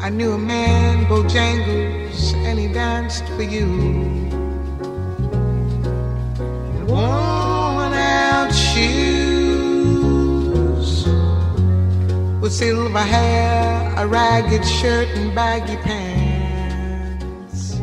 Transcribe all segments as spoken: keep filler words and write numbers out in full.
I knew a man, Bojangles, and he danced for you. Worn out shoes with silver hair, a ragged shirt and baggy pants.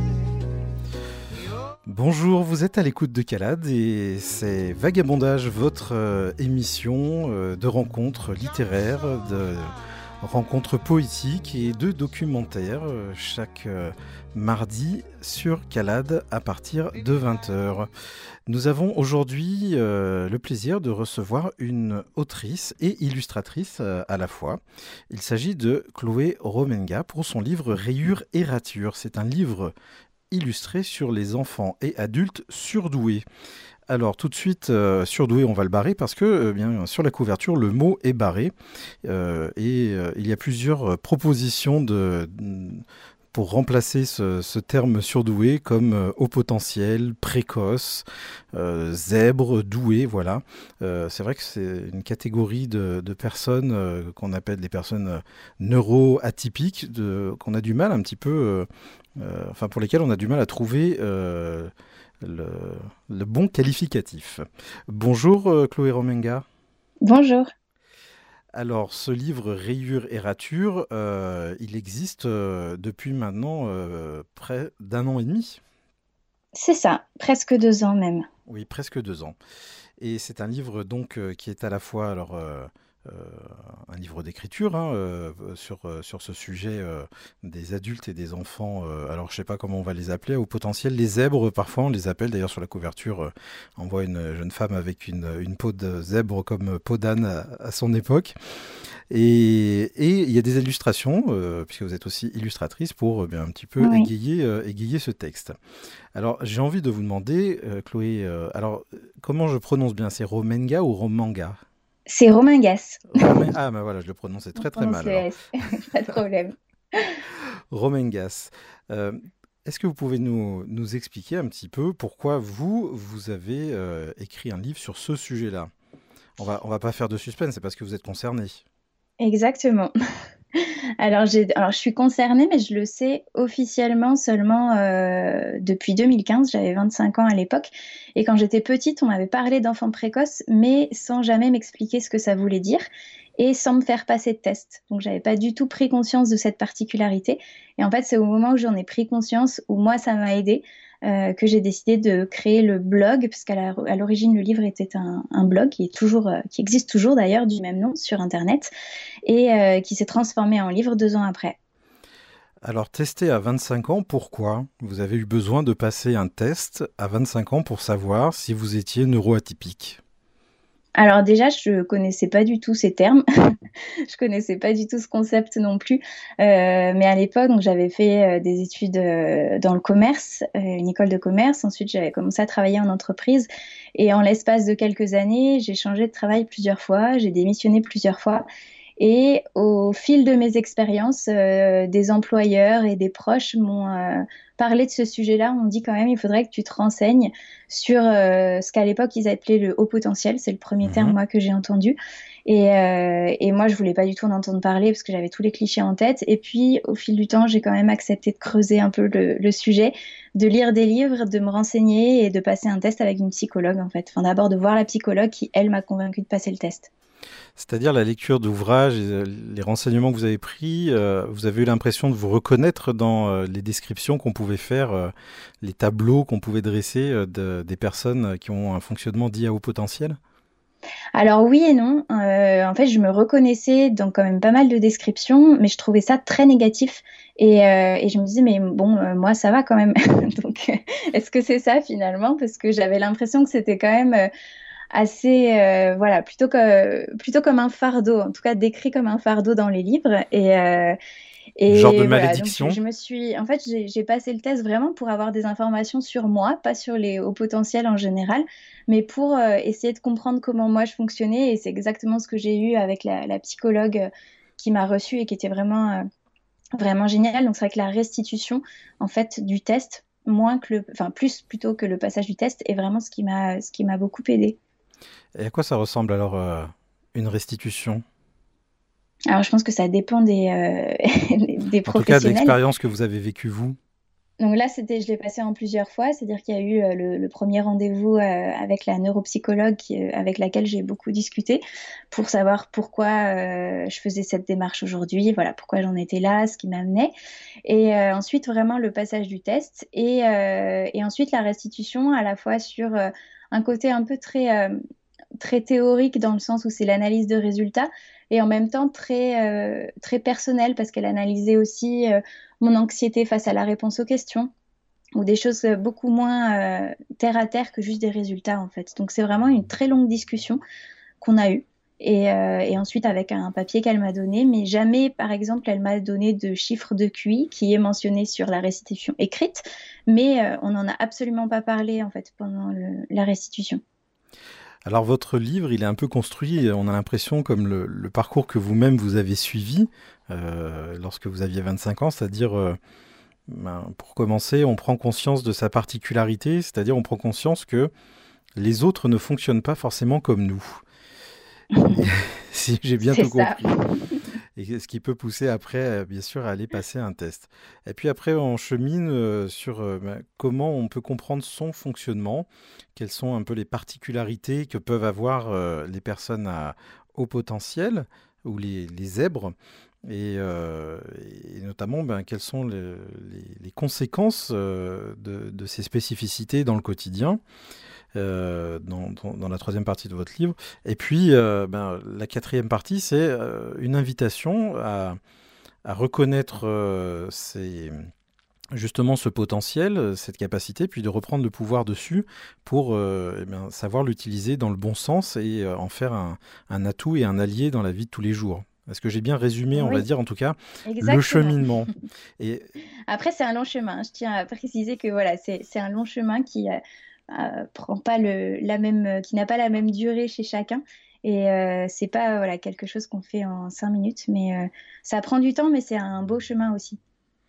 Bonjour, vous êtes à l'écoute de Calade et c'est Vagabondage, votre euh, émission euh, de rencontres littéraires, de rencontres poétiques et de documentaires euh, chaque euh, mardi sur Calade à partir de vingt heures. Nous avons aujourd'hui euh, le plaisir de recevoir une autrice et illustratrice euh, à la fois. Il s'agit de Chloé Romenga pour son livre Rayures et ratures. C'est un livre illustré sur les enfants et adultes surdoués. Alors tout de suite, euh, surdoué, on va le barrer parce que euh, bien, sur la couverture, le mot est barré. Euh, et euh, il y a plusieurs propositions de, pour remplacer ce, ce terme surdoué comme euh, haut potentiel, précoce, euh, zèbre, doué, voilà. Euh, c'est vrai que c'est une catégorie de, de personnes euh, qu'on appelle des personnes neuro-atypiques, de, qu'on a du mal un petit peu... Euh, euh, enfin pour lesquelles on a du mal à trouver... Euh, Le, le bon qualificatif. Bonjour euh, Chloé Romenga. Bonjour. Alors ce livre Rayures et ratures, euh, il existe euh, depuis maintenant euh, près d'un an et demi. C'est ça, presque deux ans même. Oui, presque deux ans. Et c'est un livre donc euh, qui est à la fois alors euh, euh, un livre d'écriture hein, euh, sur, euh, sur ce sujet euh, des adultes et des enfants. Euh, alors je ne sais pas comment on va les appeler, au potentiel. Les zèbres, parfois on les appelle. D'ailleurs sur la couverture, euh, on voit une jeune femme avec une, une peau de zèbre comme peau d'âne à, à son époque. Et, et il y a des illustrations, euh, puisque vous êtes aussi illustratrice, pour euh, bien, un petit peu Oui. égayer, euh, égayer ce texte. Alors j'ai envie de vous demander, euh, Chloé, euh, alors comment je prononce bien? C'est Romenga ou Romanga? C'est Romingas. Romain... Ah, ben voilà, je le prononçais très très mal. Le Alors. S. Pas de problème. Romengas. Euh, est-ce que vous pouvez nous, nous expliquer un petit peu pourquoi vous, vous avez euh, écrit un livre sur ce sujet-là? On va, on va pas faire de suspense, c'est parce que vous êtes concerné. Exactement. Alors, j'ai, alors, je suis concernée, mais je le sais officiellement seulement euh, depuis deux mille quinze. J'avais vingt-cinq ans à l'époque. Et quand j'étais petite, on m'avait parlé d'enfants précoces, mais sans jamais m'expliquer ce que ça voulait dire et sans me faire passer de test. Donc, j'avais pas du tout pris conscience de cette particularité. Et en fait, c'est au moment où j'en ai pris conscience, où moi, ça m'a aidée, euh, que j'ai décidé de créer le blog, parce qu'à la, à l'origine, le livre était un, un blog qui est toujours, euh, qui existe toujours d'ailleurs, du même nom, sur Internet, et euh, qui s'est transformé en livre deux ans après. Alors, tester à vingt-cinq ans, pourquoi? Vous avez eu besoin de passer un test à vingt-cinq ans pour savoir si vous étiez neuroatypique. Alors déjà, je connaissais pas du tout ces termes, je connaissais pas du tout ce concept non plus, euh, mais à l'époque, donc j'avais fait euh, des études euh, dans le commerce, euh, une école de commerce. Ensuite, j'avais commencé à travailler en entreprise, et en l'espace de quelques années, j'ai changé de travail plusieurs fois, j'ai démissionné plusieurs fois. Et au fil de mes expériences, euh, des employeurs et des proches m'ont euh, parlé de ce sujet-là. On me dit quand même, il faudrait que tu te renseignes sur euh, ce qu'à l'époque ils appelaient le haut potentiel. C'est le premier Mmh. terme moi que j'ai entendu. Et, euh, et moi, je voulais pas du tout en entendre parler parce que j'avais tous les clichés en tête. Et puis, au fil du temps, j'ai quand même accepté de creuser un peu le, le sujet, de lire des livres, de me renseigner et de passer un test avec une psychologue en fait. Enfin, d'abord de voir la psychologue qui, elle, m'a convaincue de passer le test. C'est-à-dire la lecture d'ouvrages, et les renseignements que vous avez pris, euh, vous avez eu l'impression de vous reconnaître dans euh, les descriptions qu'on pouvait faire, euh, les tableaux qu'on pouvait dresser euh, de, des personnes qui ont un fonctionnement dit à haut potentiel? Alors oui et non. Euh, en fait, je me reconnaissais dans quand même pas mal de descriptions, mais je trouvais ça très négatif. Et, euh, et je me disais, mais bon, euh, moi, ça va quand même. Donc, euh, est-ce que c'est ça finalement? Parce que j'avais l'impression que c'était quand même... euh, assez, euh, voilà, plutôt que, plutôt comme un fardeau, en tout cas décrit comme un fardeau dans les livres. Et, euh, Genre de et voilà, donc je, malédiction? je me suis, en fait, j'ai, j'ai passé le test vraiment pour avoir des informations sur moi, pas sur les hauts potentiels en général, mais pour euh, essayer de comprendre comment moi je fonctionnais. Et c'est exactement ce que j'ai eu avec la, la psychologue euh, qui m'a reçue et qui était vraiment, euh, vraiment géniale. Donc c'est vrai que la restitution, en fait, du test, moins que le, enfin plus plutôt que le passage du test, est vraiment ce qui m'a, ce qui m'a beaucoup aidée. Et à quoi ça ressemble alors euh, une restitution? Alors, je pense que ça dépend des, euh, des En tout cas, de professionnels. l'expérience que vous avez vécue, vous. Donc là, c'était, je l'ai passé en plusieurs fois, c'est-à-dire qu'il y a eu euh, le, le premier rendez-vous euh, avec la neuropsychologue qui, euh, avec laquelle j'ai beaucoup discuté pour savoir pourquoi euh, je faisais cette démarche aujourd'hui, voilà, pourquoi j'en étais là, ce qui m'amenait. Et euh, ensuite, vraiment le passage du test et, euh, et ensuite la restitution à la fois sur euh, un côté un peu très, euh, très théorique dans le sens où c'est l'analyse de résultats et en même temps très, euh, très personnel parce qu'elle analysait aussi euh, mon anxiété face à la réponse aux questions ou des choses beaucoup moins euh, terre à terre que juste des résultats en fait. Donc c'est vraiment une très longue discussion qu'on a eue. Et, euh, et ensuite avec un papier qu'elle m'a donné, mais jamais, par exemple, elle m'a donné de chiffre de Q I qui est mentionné sur la restitution écrite, mais euh, on n'en a absolument pas parlé en fait pendant le, la restitution. Alors votre livre, il est un peu construit, on a l'impression, comme le, le parcours que vous-même vous avez suivi euh, lorsque vous aviez vingt-cinq ans, c'est-à-dire, euh, ben, pour commencer, on prend conscience de sa particularité, c'est-à-dire on prend conscience que les autres ne fonctionnent pas forcément comme nous. Et, si j'ai bien C'est tout ça. compris. Et ce qui peut pousser après, euh, bien sûr, à aller passer un test. Et puis après, on chemine euh, sur euh, ben, comment on peut comprendre son fonctionnement, quelles sont un peu les particularités que peuvent avoir euh, les personnes à haut potentiel ou les, les zèbres, et, euh, et notamment ben, quelles sont le- les, les conséquences euh, de, de ces spécificités dans le quotidien. Euh, dans, dans- dans la troisième partie de votre livre. Et puis, euh, ben, la quatrième partie, c'est euh, une invitation à, à reconnaître euh, ces- justement ce potentiel, cette capacité, puis de reprendre le pouvoir dessus pour euh, eh bien, savoir l'utiliser dans le bon sens et euh, en faire un, un atout et un allié dans la vie de tous les jours. Est-ce que j'ai bien résumé, on va Oui, dire en tout cas, le exactement. cheminement? Et Après, c'est un long chemin. Je tiens à préciser que voilà, c'est c'est un long chemin qui euh, euh, prend pas le, la même, euh, qui n'a pas la même durée chez chacun. Et euh, c'est pas voilà quelque chose qu'on fait en cinq minutes, mais euh, ça prend du temps, mais c'est un beau chemin aussi.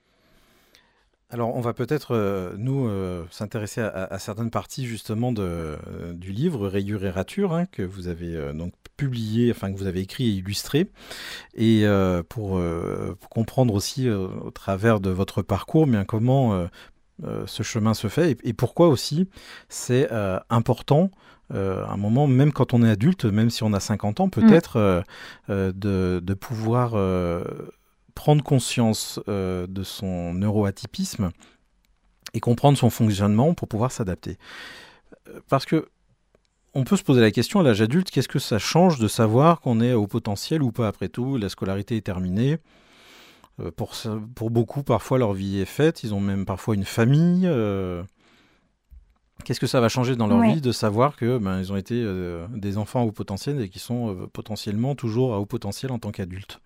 alors, on va peut-être, euh, nous, euh, s'intéresser à, à certaines parties justement de, euh, du livre Rayures et Ratures, hein, que vous avez euh, donc publié, enfin que vous avez écrit et illustré, et euh, pour, euh, pour comprendre aussi euh, au travers de votre parcours, bien comment euh, euh, ce chemin se fait et, et pourquoi aussi c'est euh, important. Euh, à un moment, même quand on est adulte, même si on a cinquante ans, Mm. peut-être euh, euh, de, de pouvoir euh, prendre conscience euh, de son neuroatypisme et comprendre son fonctionnement pour pouvoir s'adapter. Euh, Parce que on peut se poser la question à l'âge adulte, qu'est-ce que ça change de savoir qu'on est au potentiel ou pas après tout, la scolarité est terminée. Euh, pour, ça- pour beaucoup, parfois, leur vie est faite, ils ont même parfois une famille. euh, Qu'est-ce que ça va changer dans leur Ouais. vie de savoir que ben, ils ont été euh, des enfants à haut potentiel et qui sont euh, potentiellement toujours à haut potentiel en tant qu'adultes?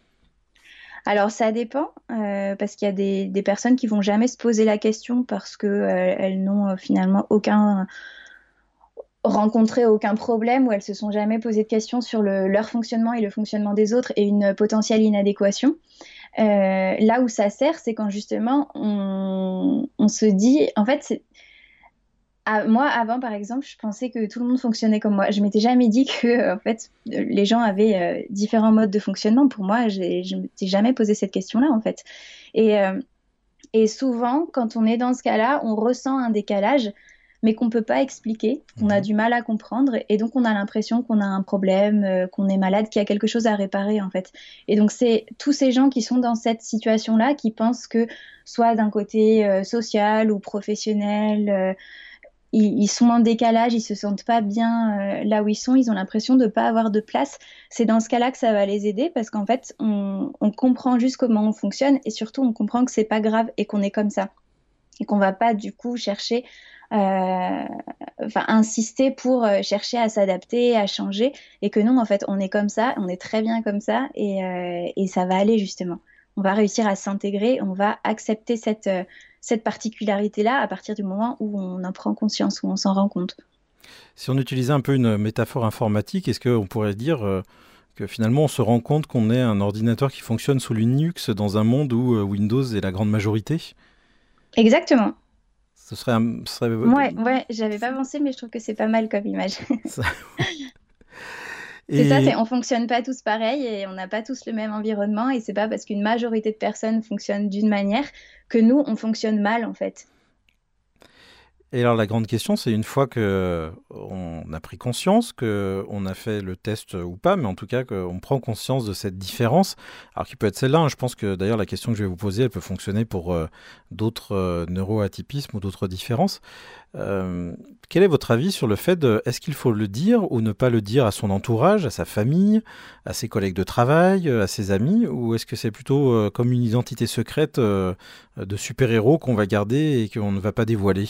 Alors ça dépend, euh, parce qu'il y a des, des personnes qui vont jamais se poser la question parce que euh, elles n'ont euh, finalement aucun rencontré aucun problème ou elles se sont jamais posé de questions sur le, leur fonctionnement et le fonctionnement des autres et une potentielle inadéquation. Euh, là où ça sert, c'est quand justement on, on se dit, en fait, c'est, à- moi avant par exemple, je pensais que tout le monde fonctionnait comme moi. Je m'étais jamais dit que en fait les gens avaient euh, différents modes de fonctionnement. Pour moi, j'ai, je m'étais jamais posé cette question-là en fait. Et, euh, et souvent, quand on est dans ce cas-là, on ressent un décalage, mais qu'on ne peut pas expliquer, qu'on a Mhm. du mal à comprendre, et donc on a l'impression qu'on a un problème, euh, qu'on est malade, qu'il y a quelque chose à réparer en fait. Et donc c'est tous ces gens qui sont dans cette situation-là, qui pensent que soit d'un côté euh, social ou professionnel, euh, ils, ils sont en décalage, ils se sentent pas bien euh, là où ils sont, ils ont l'impression de pas avoir de place. C'est dans ce cas-là que ça va les aider parce qu'en fait, on, on comprend juste comment on fonctionne et surtout on comprend que c'est pas grave et qu'on est comme ça et qu'on va pas du coup chercher, euh, enfin insister pour euh, chercher à s'adapter, à changer et que non, en fait, on est comme ça, on est très bien comme ça et, euh, et ça va aller justement. On va réussir à s'intégrer, on va accepter cette, euh, cette particularité-là à partir du moment où on en prend conscience, où on s'en rend compte. Si on utilisait un peu une métaphore informatique, est-ce qu'on pourrait dire euh, que finalement on se rend compte qu'on est un ordinateur qui fonctionne sous Linux dans un monde où euh, Windows est la grande majorité? Exactement. Ce serait, un- ce serait Ouais, ouais, j'avais pas pensé, mais je trouve que c'est pas mal comme image. ça- C'est ça, Et c'est, on fonctionne pas tous pareil et on n'a pas tous le même environnement et c'est pas parce qu'une majorité de personnes fonctionnent d'une manière que nous, on fonctionne mal en fait. Et alors la grande question, c'est une fois que on a pris conscience, que on a fait le test ou pas, mais en tout cas qu'on prend conscience de cette différence, alors qui peut être celle-là, hein, je pense que d'ailleurs la question que je vais vous poser, elle peut fonctionner pour euh, d'autres euh, neuroatypismes ou d'autres différences. Euh, quel est votre avis sur le fait de, est-ce qu'il faut le dire ou ne pas le dire à son entourage, à sa famille, à ses collègues de travail, à ses amis, ou est-ce que c'est plutôt euh, comme une identité secrète euh, de super-héros qu'on va garder et qu'on ne va pas dévoiler?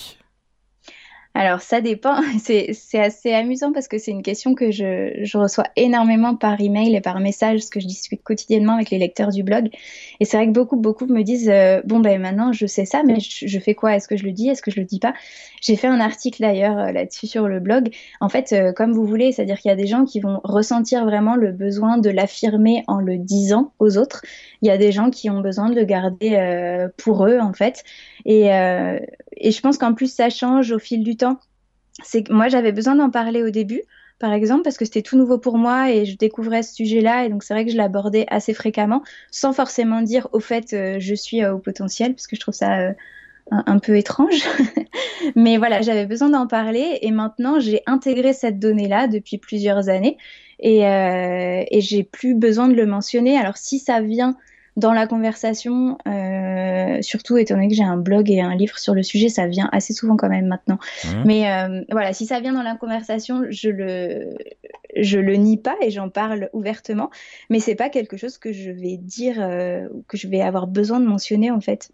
Alors, ça dépend. C'est, c'est assez amusant parce que c'est une question que je, je reçois énormément par email et par message, parce que je discute quotidiennement avec les lecteurs du blog. Et c'est vrai que beaucoup, beaucoup me disent, euh, bon, ben maintenant, je sais ça, mais je, je fais quoi? Est-ce que je le dis? Est-ce que je le dis pas? J'ai fait un article d'ailleurs euh, là-dessus sur le blog. En fait, euh, comme vous voulez, c'est-à-dire qu'il y a des gens qui vont ressentir vraiment le besoin de l'affirmer en le disant aux autres. Il y a des gens qui ont besoin de le garder euh, pour eux, en fait. Et, euh, et je pense qu'en plus, ça change au fil du temps. C'est que moi, j'avais besoin d'en parler au début, par exemple, parce que c'était tout nouveau pour moi et je découvrais ce sujet-là. Et donc, c'est vrai que je l'abordais assez fréquemment, sans forcément dire, au fait, euh, je suis euh, au potentiel, parce que je trouve ça euh, un, un peu étrange. Mais voilà, j'avais besoin d'en parler. Et maintenant, j'ai intégré cette donnée-là depuis plusieurs années. Et, euh, et j'ai plus besoin de le mentionner. Alors, si ça vient dans la conversation, euh, surtout étant donné que j'ai un blog et un livre sur le sujet, ça vient assez souvent quand même maintenant. Mmh. Mais euh, voilà, si ça vient dans la conversation, je le, je le nie pas et j'en parle ouvertement. Mais c'est pas quelque chose que je vais dire euh, ou que je vais avoir besoin de mentionner en fait.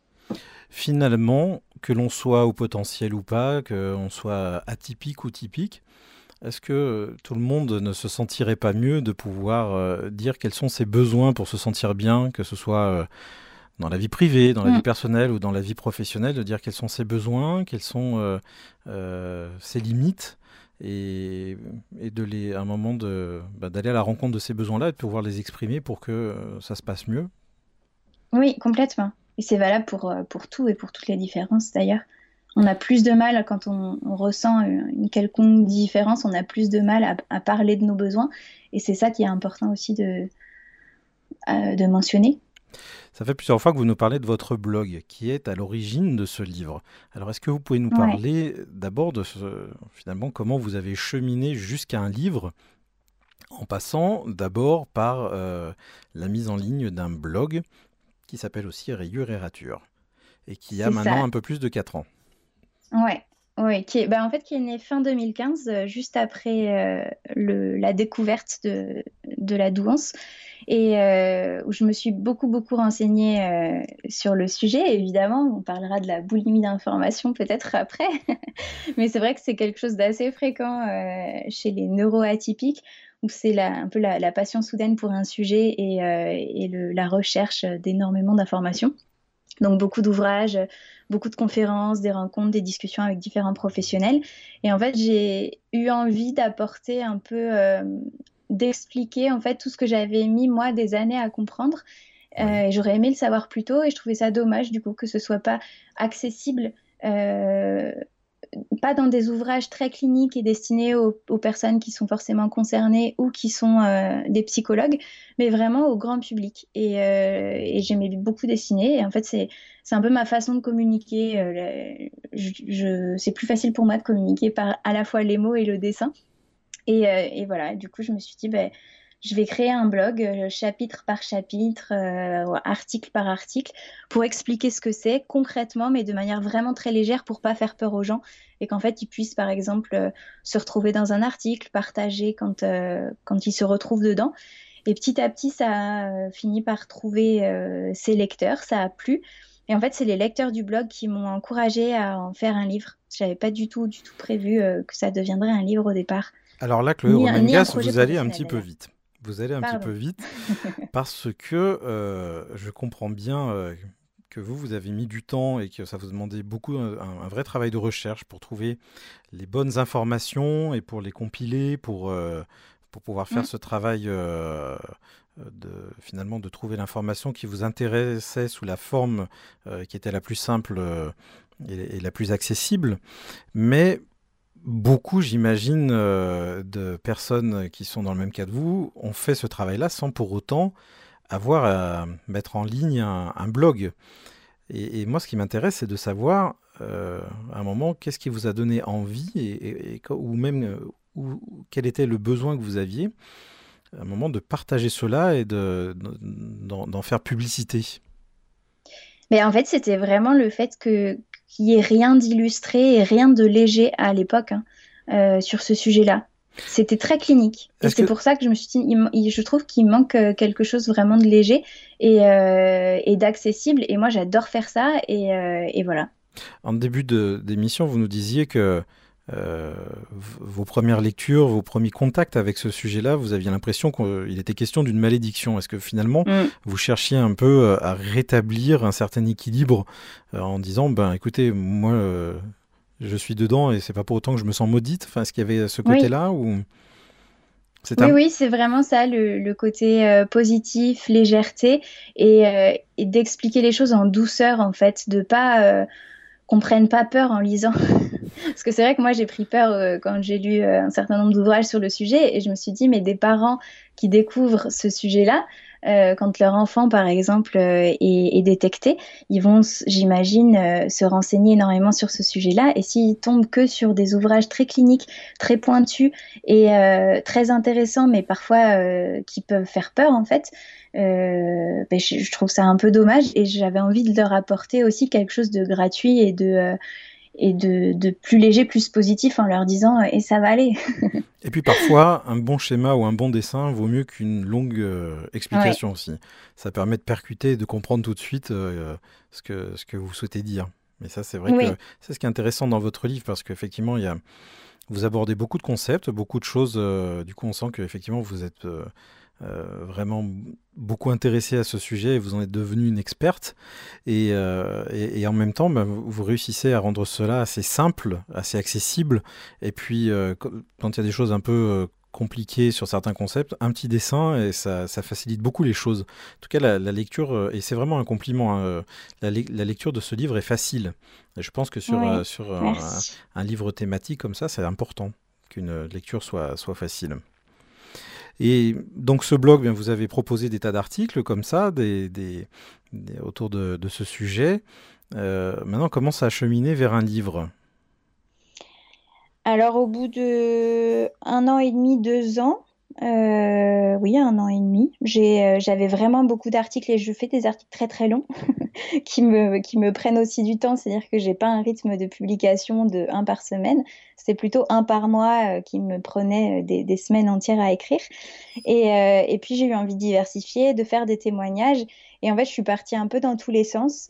Finalement, que l'on soit au potentiel ou pas, qu'on soit atypique ou typique, est-ce que euh, tout le monde ne se sentirait pas mieux de pouvoir euh, dire quels sont ses besoins pour se sentir bien, que ce soit euh, dans la vie privée, dans la vie Mm. personnelle ou dans la vie professionnelle, de dire quels sont ses besoins, quelles sont euh, euh, ses limites, et, et de les, à un moment de, bah, d'aller à la rencontre de ces besoins-là et de pouvoir les exprimer pour que euh, ça se passe mieux. Oui, complètement. Et c'est valable pour, euh, pour tout et pour toutes les différences d'ailleurs. On a plus de mal quand on, on ressent une une quelconque différence, on a plus de mal à, à parler de nos besoins. Et c'est ça qui est important aussi de, euh, de mentionner. Ça fait plusieurs fois que vous nous parlez de votre blog, qui est à l'origine de ce livre. Alors, est-ce que vous pouvez nous Ouais. parler d'abord de ce, finalement, comment vous avez cheminé jusqu'à un livre, en passant d'abord par euh, la mise en ligne d'un blog qui s'appelle aussi Rayures et Ratures, et qui a C'est maintenant ça. un peu plus de quatre ans. Ouais. Ouais, qui est, bah, en fait, qui est né fin deux mille quinze, euh, juste après euh, le, la découverte de, de la douance, et euh, où je me suis beaucoup, beaucoup renseignée euh, sur le sujet. Évidemment, on parlera de la boulimie d'information peut-être après, mais c'est vrai que c'est quelque chose d'assez fréquent euh, chez les neuroatypiques, où c'est la, un peu la, la passion soudaine pour un sujet et, euh, et le, la recherche d'énormément d'informations. Donc beaucoup d'ouvrages, beaucoup de conférences, des rencontres, des discussions avec différents professionnels. Et en fait, j'ai eu envie d'apporter un peu, euh, d'expliquer en fait tout ce que j'avais mis moi des années à comprendre. Oui. Euh, et j'aurais aimé le savoir plus tôt et je trouvais ça dommage du coup que ce soit pas accessible. euh, Pas dans des ouvrages très cliniques et destinés aux, aux personnes qui sont forcément concernées ou qui sont euh, des psychologues, mais vraiment au grand public. Et, euh, et j'aimais beaucoup dessiner. Et en fait, c'est, c'est un peu ma façon de communiquer. Euh, le- je, je- c'est plus facile pour moi de communiquer par à la fois les mots et le dessin. Et, euh, et voilà, du coup, je me suis dit, ben, je vais créer un blog, euh, chapitre par chapitre, euh, ou article par article, pour expliquer ce que c'est concrètement, mais de manière vraiment très légère pour pas faire peur aux gens et qu'en fait, ils puissent, par exemple, euh, se retrouver dans un article, partager quand, euh, quand ils se retrouvent dedans. Et petit à petit, ça a euh, fini par trouver euh, ses lecteurs, ça a plu. Et en fait, c'est les lecteurs du blog qui m'ont encouragée à en faire un livre. J'avais pas du tout, du tout prévu euh, que ça deviendrait un livre au départ. Alors là, Chloé Ni un, ni un Romengas, projet vous allez un professionnel petit peu d'ailleurs. vite. Vous allez un petit peu Pardon. vite parce que euh, je comprends bien euh, que vous, vous avez mis du temps et que ça vous demandait beaucoup un, un vrai travail de recherche pour trouver les bonnes informations et pour les compiler, pour, euh, pour pouvoir faire Mm. ce travail euh, de, finalement de trouver l'information qui vous intéressait sous la forme euh, qui était la plus simple euh, et, et la plus accessible. Mais beaucoup, j'imagine, euh, de personnes qui sont dans le même cas que vous ont fait ce travail-là sans pour autant avoir à mettre en ligne un, un blog. Et, et moi, ce qui m'intéresse, c'est de savoir, euh, à un moment, qu'est-ce qui vous a donné envie, et, et- et co- ou même euh, où- quel était le besoin que vous aviez, à un moment, de partager cela et de, de- d'en, d'en faire publicité. Mais en fait, c'était vraiment le fait que qu'il n'y ait rien d'illustré et rien de léger à l'époque hein, euh, sur ce sujet-là. C'était très clinique. Et Est-ce c'est que, pour ça que je me suis dit, il m- il- je trouve qu'il manque euh, quelque chose vraiment de léger et, euh, et d'accessible. Et moi, j'adore faire ça. Et, euh, et voilà. en début de, d'émission, vous nous disiez que euh, v- vos premières lectures, vos premiers contacts avec ce sujet-là, vous aviez l'impression qu'il était question d'une malédiction. Est-ce que finalement, Mm. vous cherchiez un peu euh, à rétablir un certain équilibre euh, en disant, ben écoutez, moi, euh, je suis dedans et c'est pas pour autant que je me sens maudite. Enfin, est-ce qu'il y avait ce Oui. côté-là ou c'est Oui, un... oui, c'est vraiment ça, le, le côté euh, positif, légèreté, et, euh, et d'expliquer les choses en douceur, en fait, de pas euh, qu'on prenne pas peur en lisant. Parce que c'est vrai que moi, j'ai pris peur euh, quand j'ai lu euh, un certain nombre d'ouvrages sur le sujet, et je me suis dit, mais des parents qui découvrent ce sujet-là, euh, quand leur enfant, par exemple, euh, est, est détecté, ils vont, s- j'imagine, euh, se renseigner énormément sur ce sujet-là, et s'ils tombent que sur des ouvrages très cliniques, très pointus et euh, très intéressants, mais parfois euh, qui peuvent faire peur, en fait, euh, ben, je, je trouve ça un peu dommage, et j'avais envie de leur apporter aussi quelque chose de gratuit et de... euh, et de, de plus léger, plus positif en leur disant euh, et ça va aller. Et puis parfois, un bon schéma ou un bon dessin vaut mieux qu'une longue euh, Ouais, explication aussi. Ça permet de percuter et de comprendre tout de suite euh, ce que, ce que vous souhaitez dire. Mais ça, c'est vrai que oui, c'est ce qui est intéressant dans votre livre parce qu'effectivement, il y a, vous abordez beaucoup de concepts, beaucoup de choses. Euh, du coup, on sent qu'effectivement, vous êtes euh, euh, vraiment beaucoup intéressé à ce sujet et vous en êtes devenu une experte. Et, euh, et, et en même temps, bah, vous, vous réussissez à rendre cela assez simple, assez accessible. Et puis, euh, co- quand il y a des choses un peu euh, compliquées sur certains concepts, un petit dessin et ça, ça facilite beaucoup les choses. En tout cas, la, la lecture, euh, et c'est vraiment un compliment, hein, euh, la, le- la lecture de ce livre est facile. Et je pense que sur, euh, oui, sur un, merci. un livre thématique comme ça, c'est important qu'une lecture soit, soit facile. Et donc ce blog, bien, vous avez proposé des tas d'articles comme ça, des, des- des- autour de, de ce sujet. Euh, maintenant, comment ça a cheminé vers un livre? Alors au bout de un an et demi, deux ans, euh, oui, un an et demi, j'ai, euh, j'avais vraiment beaucoup d'articles et je fais des articles très très longs qui me, qui me prennent aussi du temps, c'est-à-dire que j'ai pas un rythme de publication de un par semaine, c'est plutôt un par mois euh, qui me prenait euh, des, des semaines entières à écrire. Et, euh, et puis j'ai eu envie de diversifier, de faire des témoignages. Et en fait, je suis partie un peu dans tous les sens.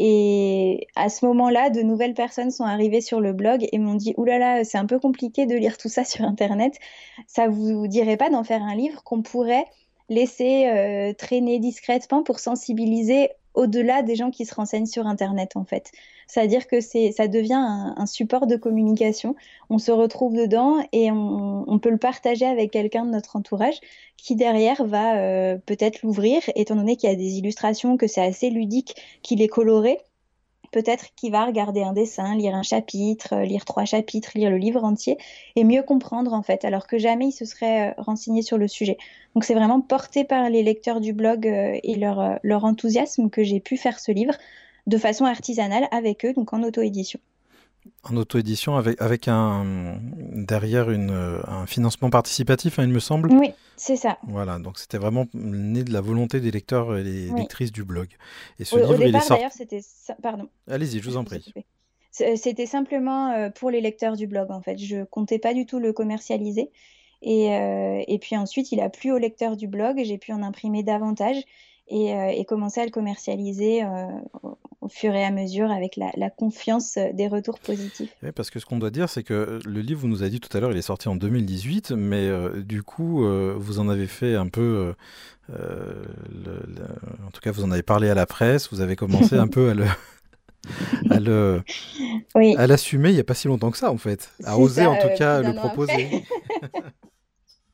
Et à ce moment-là, de nouvelles personnes sont arrivées sur le blog et m'ont dit, Ouh là là, c'est un peu compliqué de lire tout ça sur Internet. Ça vous dirait pas d'en faire un livre qu'on pourrait laisser euh, traîner discrètement pour sensibiliser au-delà des gens qui se renseignent sur Internet, en fait. C'est-à-dire que c'est, ça devient un, un support de communication. On se retrouve dedans et on, on peut le partager avec quelqu'un de notre entourage qui derrière va euh, peut-être l'ouvrir, étant donné qu'il y a des illustrations, que c'est assez ludique, qu'il est coloré. Peut-être qu'il va regarder un dessin, lire un chapitre, euh, lire trois chapitres, lire le livre entier et mieux comprendre en fait, alors que jamais il se serait euh, renseigné sur le sujet. Donc c'est vraiment porté par les lecteurs du blog euh, et leur, euh, leur enthousiasme que j'ai pu faire ce livre de façon artisanale avec eux, donc en auto-édition. En auto-édition avec, avec un, derrière une, euh, un financement participatif, hein, il me semble. Oui, c'est ça. Voilà, donc c'était vraiment né de la volonté des lecteurs et des Oui. lectrices du blog. Et ce Au, au livre, il est départ, sorti... d'ailleurs, c'était... ça- Pardon, Allez-y, je vous je en vous ai prie. coupé. C- C'était simplement euh, pour les lecteurs du blog, en fait. Je comptais pas du tout le commercialiser. Et, euh, et puis ensuite, il a plu aux lecteurs du blog. J'ai pu en imprimer davantage et, euh, et commencer à le commercialiser euh, au, au fur et à mesure avec la, la confiance euh, des retours positifs. Oui, parce que ce qu'on doit dire, c'est que le livre, vous nous avez dit tout à l'heure, il est sorti en deux mille dix-huit, mais euh, du coup, euh, vous en avez fait un peu, euh, euh, le- le- en tout cas, vous en avez parlé à la presse, vous avez commencé un peu à le, à le, Oui, à l'assumer il n'y a pas si longtemps que ça, en fait, à c'est oser en ça, tout euh, plus cas le d'un an après. proposer.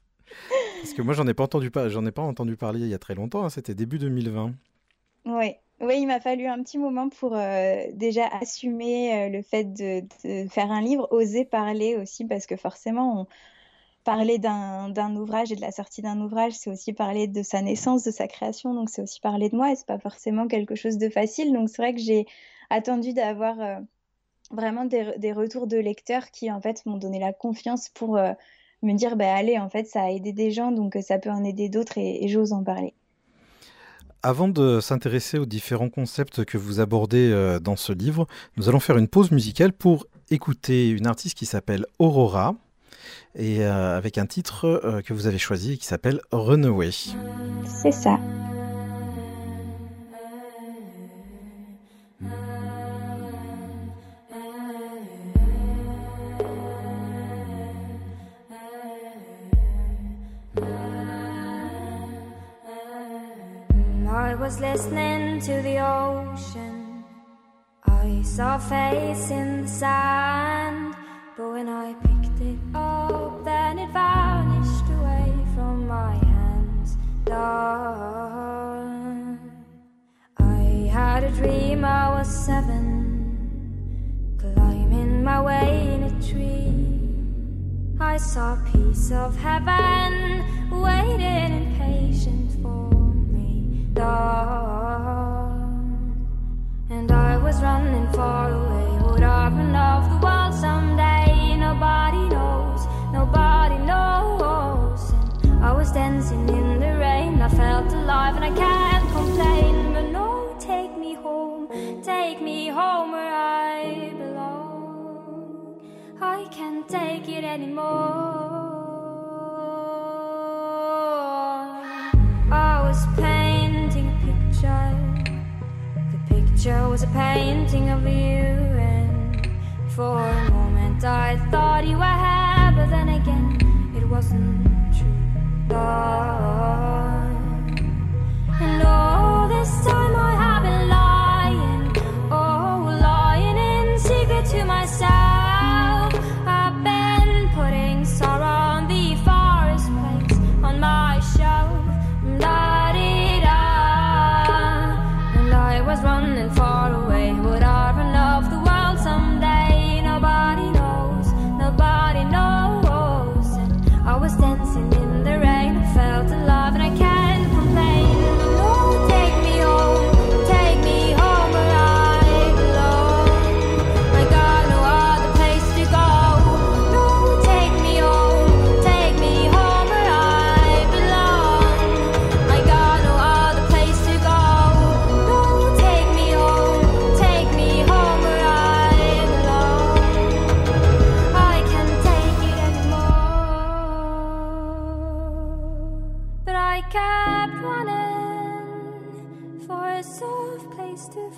Parce que moi, j'en ai pas entendu, par- j'en ai pas entendu parler il y a très longtemps, hein, c'était début deux mille vingt. Oui, Oui, il m'a fallu un petit moment pour euh, déjà assumer euh, le fait de, de faire un livre, oser parler aussi, parce que forcément, on, parler d'un d'un ouvrage et de la sortie d'un ouvrage, c'est aussi parler de sa naissance, de sa création, donc c'est aussi parler de moi et c'est pas forcément quelque chose de facile. Donc c'est vrai que j'ai attendu d'avoir euh, vraiment des, des retours de lecteurs qui en fait m'ont donné la confiance pour euh, me dire bah allez, en fait ça a aidé des gens donc euh, ça peut en aider d'autres et, et j'ose en parler. Avant de s'intéresser aux différents concepts que vous abordez euh, dans ce livre, nous allons faire une pause musicale pour écouter une artiste qui s'appelle Aurora et euh, avec un titre euh, que vous avez choisi qui s'appelle Runaway. C'est ça. I was listening to the ocean. I saw a face in the sand, but when I picked it up, then it vanished away from my hands. Lord, I had a dream I was seven, climbing my way in a tree. I saw a piece of heaven waiting impatient for and I was running far away. Would I run off the world someday? Nobody knows, nobody knows. And I was dancing in the rain. I felt alive and I can't complain. But no, take me home, take me home where I belong. I can't take it anymore. I was painting a picture. The picture was a painting of you, and for a moment I thought you were here, but then again it wasn't true. Lord. And all this time I have been lying, oh, lying in secret to myself. I've been putting sorrow on the forest place on my shelf. And I was running far away. Would I run off the world someday? Nobody knows, nobody knows. And I was dancing in the rain. I felt alive and I can't complain. No, take me home, take me home where I belong. I got no other place to go. No, take me home, take me home where I belong. I got no other place to go. No, take me home, take me home where I belong. I can't take it anymore. But I kept running for a soft place to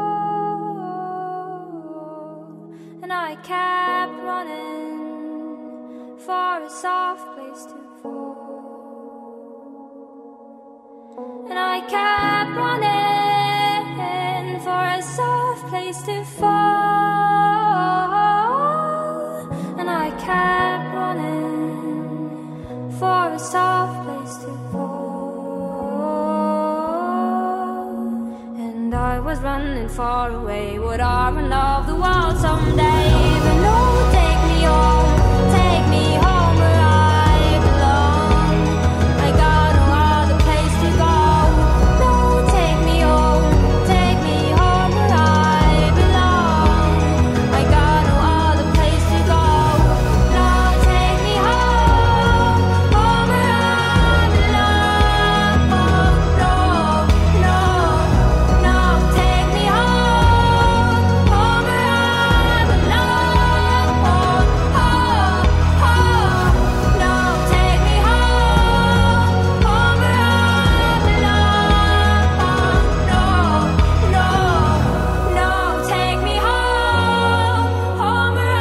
fall. And I kept running for a soft place to fall. And I kept running for a soft place to fall. And I kept running for a soft place to fall. And I was running far away. Would I run off the world someday? But no, take me home, take me home where I belong. I got no other place to go. No, take me home, take me home where I belong. I got no other place to go. No, take me home, home where I belong. Oh, no, no, no, take me home, home where I belong. Oh, oh, oh, no, take me home, home where I belong. Oh, no, no, no, take me home, home where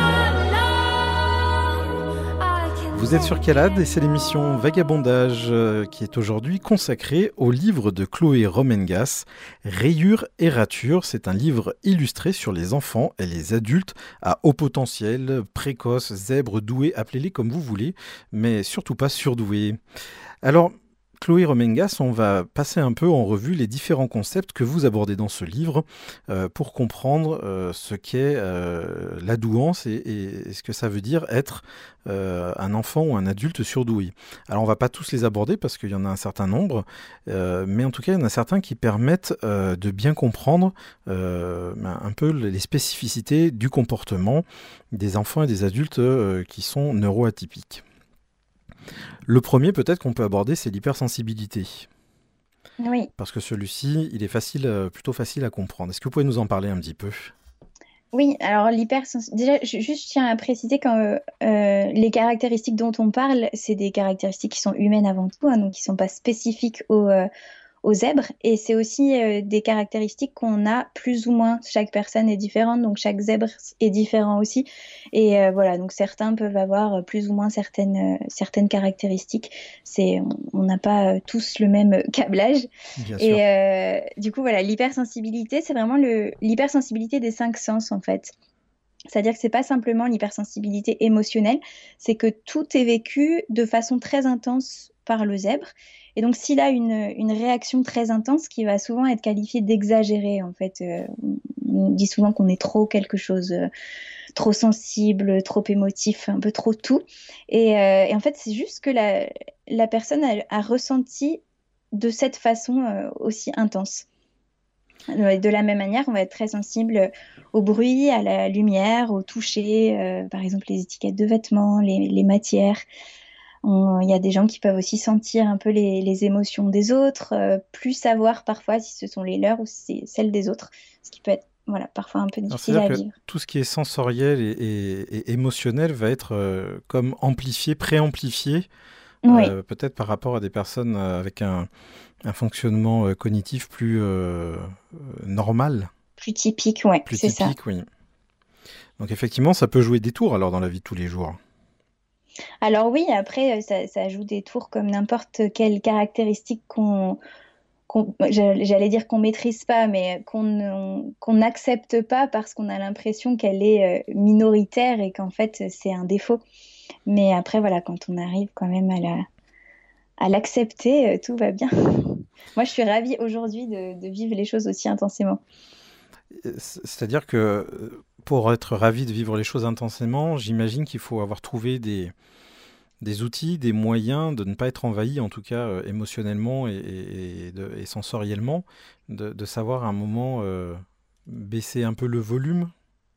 I belong. I can Vous êtes sur Calade et c'est l'émission Vagabondage euh, qui est aujourd'hui consacrée au livre de Chloé Romengas, Rayures et ratures. C'est un livre illustré sur les enfants et les adultes à haut potentiel, précoces, zèbres, doués, appelez-les comme vous voulez, mais surtout pas surdoués. Alors, Chloé Remengas, on va passer un peu en revue les différents concepts que vous abordez dans ce livre euh, pour comprendre euh, ce qu'est euh, la douance et, et, et ce que ça veut dire être euh, un enfant ou un adulte surdoué. Alors on ne va pas tous les aborder parce qu'il y en a un certain nombre, euh, mais en tout cas il y en a certains qui permettent euh, de bien comprendre euh, un peu les spécificités du comportement des enfants et des adultes euh, qui sont neuroatypiques. Le premier, peut-être qu'on peut aborder, c'est l'hypersensibilité. Oui. Parce que celui-ci, il est facile, euh, plutôt facile à comprendre. Est-ce que vous pouvez nous en parler un petit peu ? Oui, alors l'hypersensibilité, déjà, juste je tiens à préciser que euh, euh, les caractéristiques dont on parle, c'est des caractéristiques qui sont humaines avant tout, hein, donc qui ne sont pas spécifiques aux, euh, aux zèbres, et c'est aussi euh, des caractéristiques qu'on a plus ou moins. Chaque personne est différente, donc chaque zèbre est différent aussi, et euh, voilà, donc certains peuvent avoir plus ou moins certaines, euh, certaines caractéristiques. C'est, on n'a pas euh, tous le même câblage. Bien sûr. Et euh, du coup, voilà, l'hypersensibilité, c'est vraiment le, l'hypersensibilité des cinq sens, en fait. C'est-à-dire que c'est pas simplement l'hypersensibilité émotionnelle, c'est que tout est vécu de façon très intense par le zèbre. Et donc, s'il a une, une réaction très intense, qui va souvent être qualifiée d'exagérée, en fait, euh, on dit souvent qu'on est trop quelque chose, euh, trop sensible, trop émotif, un peu trop tout. Et, euh, et en fait, c'est juste que la, la personne a, a ressenti de cette façon euh, aussi intense. De la même manière, on va être très sensible au bruit, à la lumière, au toucher, euh, par exemple les étiquettes de vêtements, les, les matières. Il y a des gens qui peuvent aussi sentir un peu les, les émotions des autres, euh, plus savoir parfois si ce sont les leurs ou si c'est celles des autres, ce qui peut être voilà, parfois un peu difficile à vivre. Tout ce qui est sensoriel et, et, et émotionnel va être euh, comme amplifié, préamplifié, oui. euh, peut-être par rapport à des personnes avec un, un fonctionnement euh, cognitif plus euh, normal. Plus typique, oui, c'est ça. Plus typique, oui. Donc effectivement, ça peut jouer des tours alors dans la vie de tous les jours. Alors oui, après, ça, ça joue des tours comme n'importe quelle caractéristique qu'on, qu'on j'allais dire qu'on maîtrise pas, mais qu'on qu'on n'accepte pas parce qu'on a l'impression qu'elle est minoritaire et qu'en fait, c'est un défaut. Mais après, voilà, quand on arrive quand même à la, à l'accepter, tout va bien. Moi, je suis ravie aujourd'hui de, de vivre les choses aussi intensément. C'est-à-dire que pour être ravi de vivre les choses intensément, j'imagine qu'il faut avoir trouvé des, des outils, des moyens de ne pas être envahi, en tout cas euh, émotionnellement et, et, et, de, et sensoriellement, de, de savoir à un moment euh, baisser un peu le volume.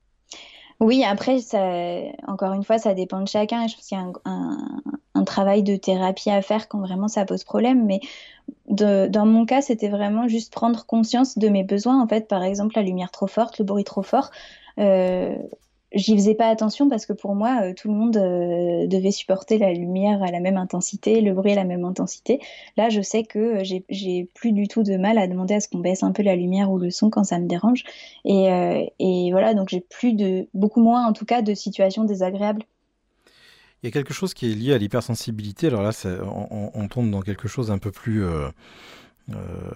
Oui, après, ça, encore une fois, ça dépend de chacun. Je pense qu'il y a un, un, un travail de thérapie à faire quand vraiment ça pose problème. Mais de, dans mon cas, c'était vraiment juste prendre conscience de mes besoins. En fait, par exemple, la lumière trop forte, le bruit trop fort. Euh, j'y faisais pas attention parce que pour moi, euh, tout le monde euh, devait supporter la lumière à la même intensité, le bruit à la même intensité. Là, je sais que euh, j'ai, j'ai plus du tout de mal à demander à ce qu'on baisse un peu la lumière ou le son quand ça me dérange. Et, euh, et voilà, donc j'ai plus de, beaucoup moins en tout cas de situations désagréables. Il y a quelque chose qui est lié à l'hypersensibilité. Alors là, c'est, on, on tombe dans quelque chose un peu plus... Euh... Euh,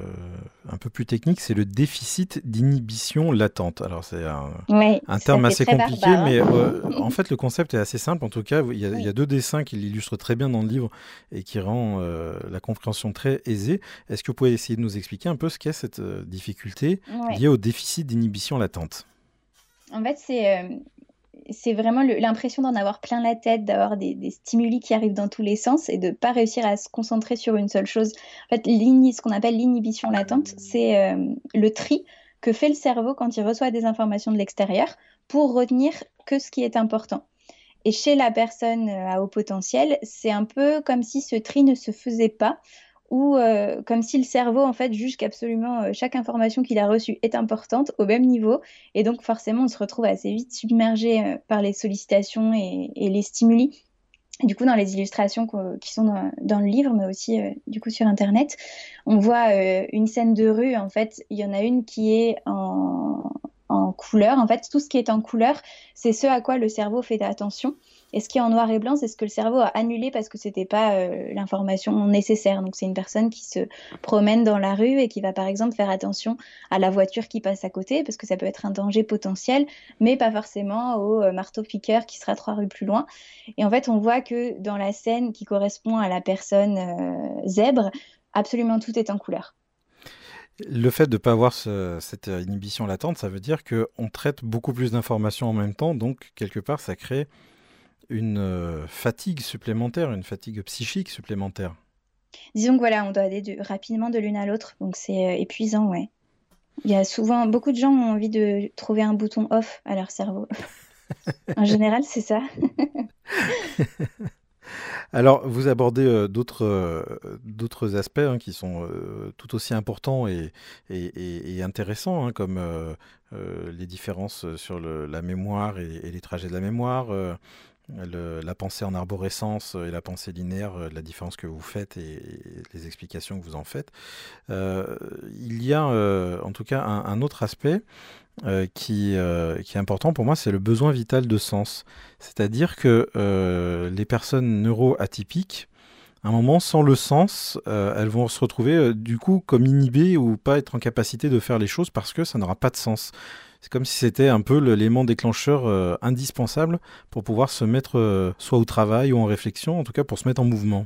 un peu plus technique, c'est le déficit d'inhibition latente. Alors c'est un, oui, un terme assez compliqué, barbare, hein. mais euh, en fait le concept est assez simple. En tout cas, il y a, oui. il y a deux dessins qui l'illustrent très bien dans le livre et qui rend euh, la compréhension très aisée. Est-ce que vous pouvez essayer de nous expliquer un peu ce qu'est cette euh, difficulté oui. liée au déficit d'inhibition latente ? En fait, c'est... Euh... c'est vraiment le, l'impression d'en avoir plein la tête, d'avoir des, des stimuli qui arrivent dans tous les sens et de ne pas réussir à se concentrer sur une seule chose. En fait, ce qu'on appelle l'inhibition latente, c'est euh, le tri que fait le cerveau quand il reçoit des informations de l'extérieur pour retenir que ce qui est important. Et chez la personne à haut potentiel, c'est un peu comme si ce tri ne se faisait pas, ou euh, comme si le cerveau en fait juge qu'absolument euh, chaque information qu'il a reçue est importante au même niveau, et donc forcément on se retrouve assez vite submergé euh, par les sollicitations et, et les stimuli. Et du coup, dans les illustrations qui sont dans, dans le livre, mais aussi euh, du coup sur internet, on voit euh, une scène de rue. En fait, il y en a une qui est en, en couleur. En fait, tout ce qui est en couleur, c'est ce à quoi le cerveau fait attention. Et ce qui est en noir et blanc, c'est ce que le cerveau a annulé parce que c'était pas euh, l'information nécessaire. Donc c'est une personne qui se promène dans la rue et qui va par exemple faire attention à la voiture qui passe à côté parce que ça peut être un danger potentiel, mais pas forcément au euh, marteau-piqueur qui sera trois rues plus loin. Et en fait, on voit que dans la scène qui correspond à la personne euh, zèbre, absolument tout est en couleur. Le fait de ne pas avoir ce, cette inhibition latente, ça veut dire qu'on traite beaucoup plus d'informations en même temps, donc quelque part ça crée une euh, fatigue supplémentaire, une fatigue psychique supplémentaire. Disons que voilà, on doit aller de, rapidement de l'une à l'autre, donc c'est euh, épuisant, ouais. Il y a souvent, beaucoup de gens ont envie de trouver un bouton off à leur cerveau. En général, c'est ça. Alors, vous abordez euh, d'autres, euh, d'autres aspects hein, qui sont euh, tout aussi importants et, et, et, et intéressants, hein, comme euh, euh, les différences sur le, la mémoire et, et les trajets de la mémoire, euh, le, la pensée en arborescence et la pensée linéaire, euh, la différence que vous faites et, et les explications que vous en faites. Euh, il y a euh, en tout cas un, un autre aspect Euh, qui, euh, qui est important pour moi, c'est le besoin vital de sens. C'est-à-dire que euh, les personnes neuroatypiques, à un moment, sans le sens, euh, elles vont se retrouver euh, du coup comme inhibées ou pas être en capacité de faire les choses parce que ça n'aura pas de sens. C'est comme si c'était un peu l'élément déclencheur euh, indispensable pour pouvoir se mettre euh, soit au travail ou en réflexion, en tout cas pour se mettre en mouvement.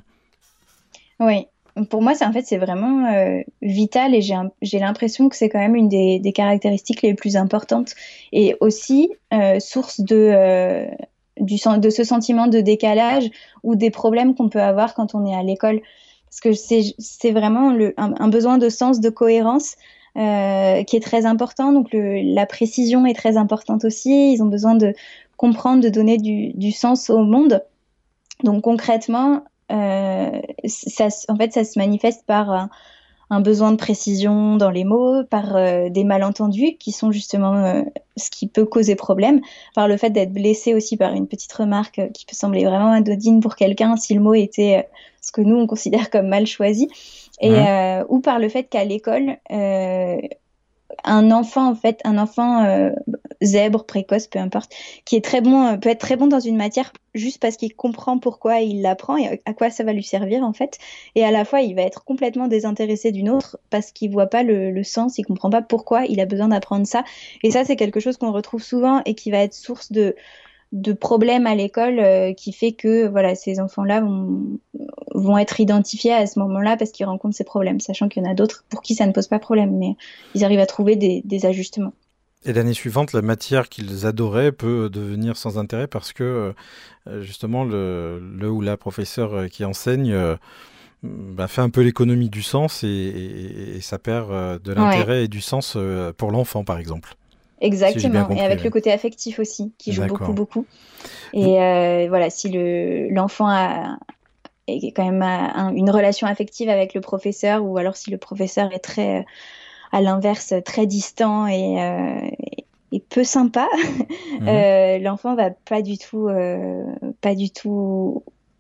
Oui. Pour moi, c'est en fait, c'est vraiment euh, vital et j'ai, un, j'ai l'impression que c'est quand même une des, des caractéristiques les plus importantes et aussi euh, source de, euh, du, de ce sentiment de décalage ou des problèmes qu'on peut avoir quand on est à l'école. Parce que c'est, c'est vraiment le, un, un besoin de sens, de cohérence euh, qui est très important. Donc le, la précision est très importante aussi. Ils ont besoin de comprendre, de donner du, du sens au monde. Donc concrètement, Euh, ça, en fait, ça se manifeste par un, un besoin de précision dans les mots, par euh, des malentendus qui sont justement euh, ce qui peut causer problème, par le fait d'être blessé aussi par une petite remarque euh, qui peut sembler vraiment anodine pour quelqu'un si le mot était euh, ce que nous on considère comme mal choisi, et mmh. euh, ou par le fait qu'à l'école euh, un enfant en fait, un enfant euh, zèbre, précoce, peu importe, qui est très bon, peut être très bon dans une matière juste parce qu'il comprend pourquoi il l'apprend et à quoi ça va lui servir en fait. Et à la fois, il va être complètement désintéressé d'une autre parce qu'il voit pas le, le sens, il comprend pas pourquoi il a besoin d'apprendre ça. Et ça, c'est quelque chose qu'on retrouve souvent et qui va être source de de problèmes à l'école euh, qui fait que voilà, ces enfants-là vont, vont être identifiés à ce moment-là parce qu'ils rencontrent ces problèmes, sachant qu'il y en a d'autres pour qui ça ne pose pas problème, mais ils arrivent à trouver des, des ajustements. Et l'année suivante, la matière qu'ils adoraient peut devenir sans intérêt parce que justement le, le ou la professeur qui enseigne euh, bah, fait un peu l'économie du sens et, et, et ça perd de l'intérêt ouais. et du sens pour l'enfant, par exemple. Exactement, si compris, et avec ouais. le côté affectif aussi, qui joue D'accord. beaucoup, beaucoup. Et euh, voilà, si le, l'enfant a, est quand même a un, une relation affective avec le professeur, ou alors si le professeur est très, à l'inverse, très distant et, euh, et peu sympa, mmh. euh, l'enfant va pas du tout, euh, pas du tout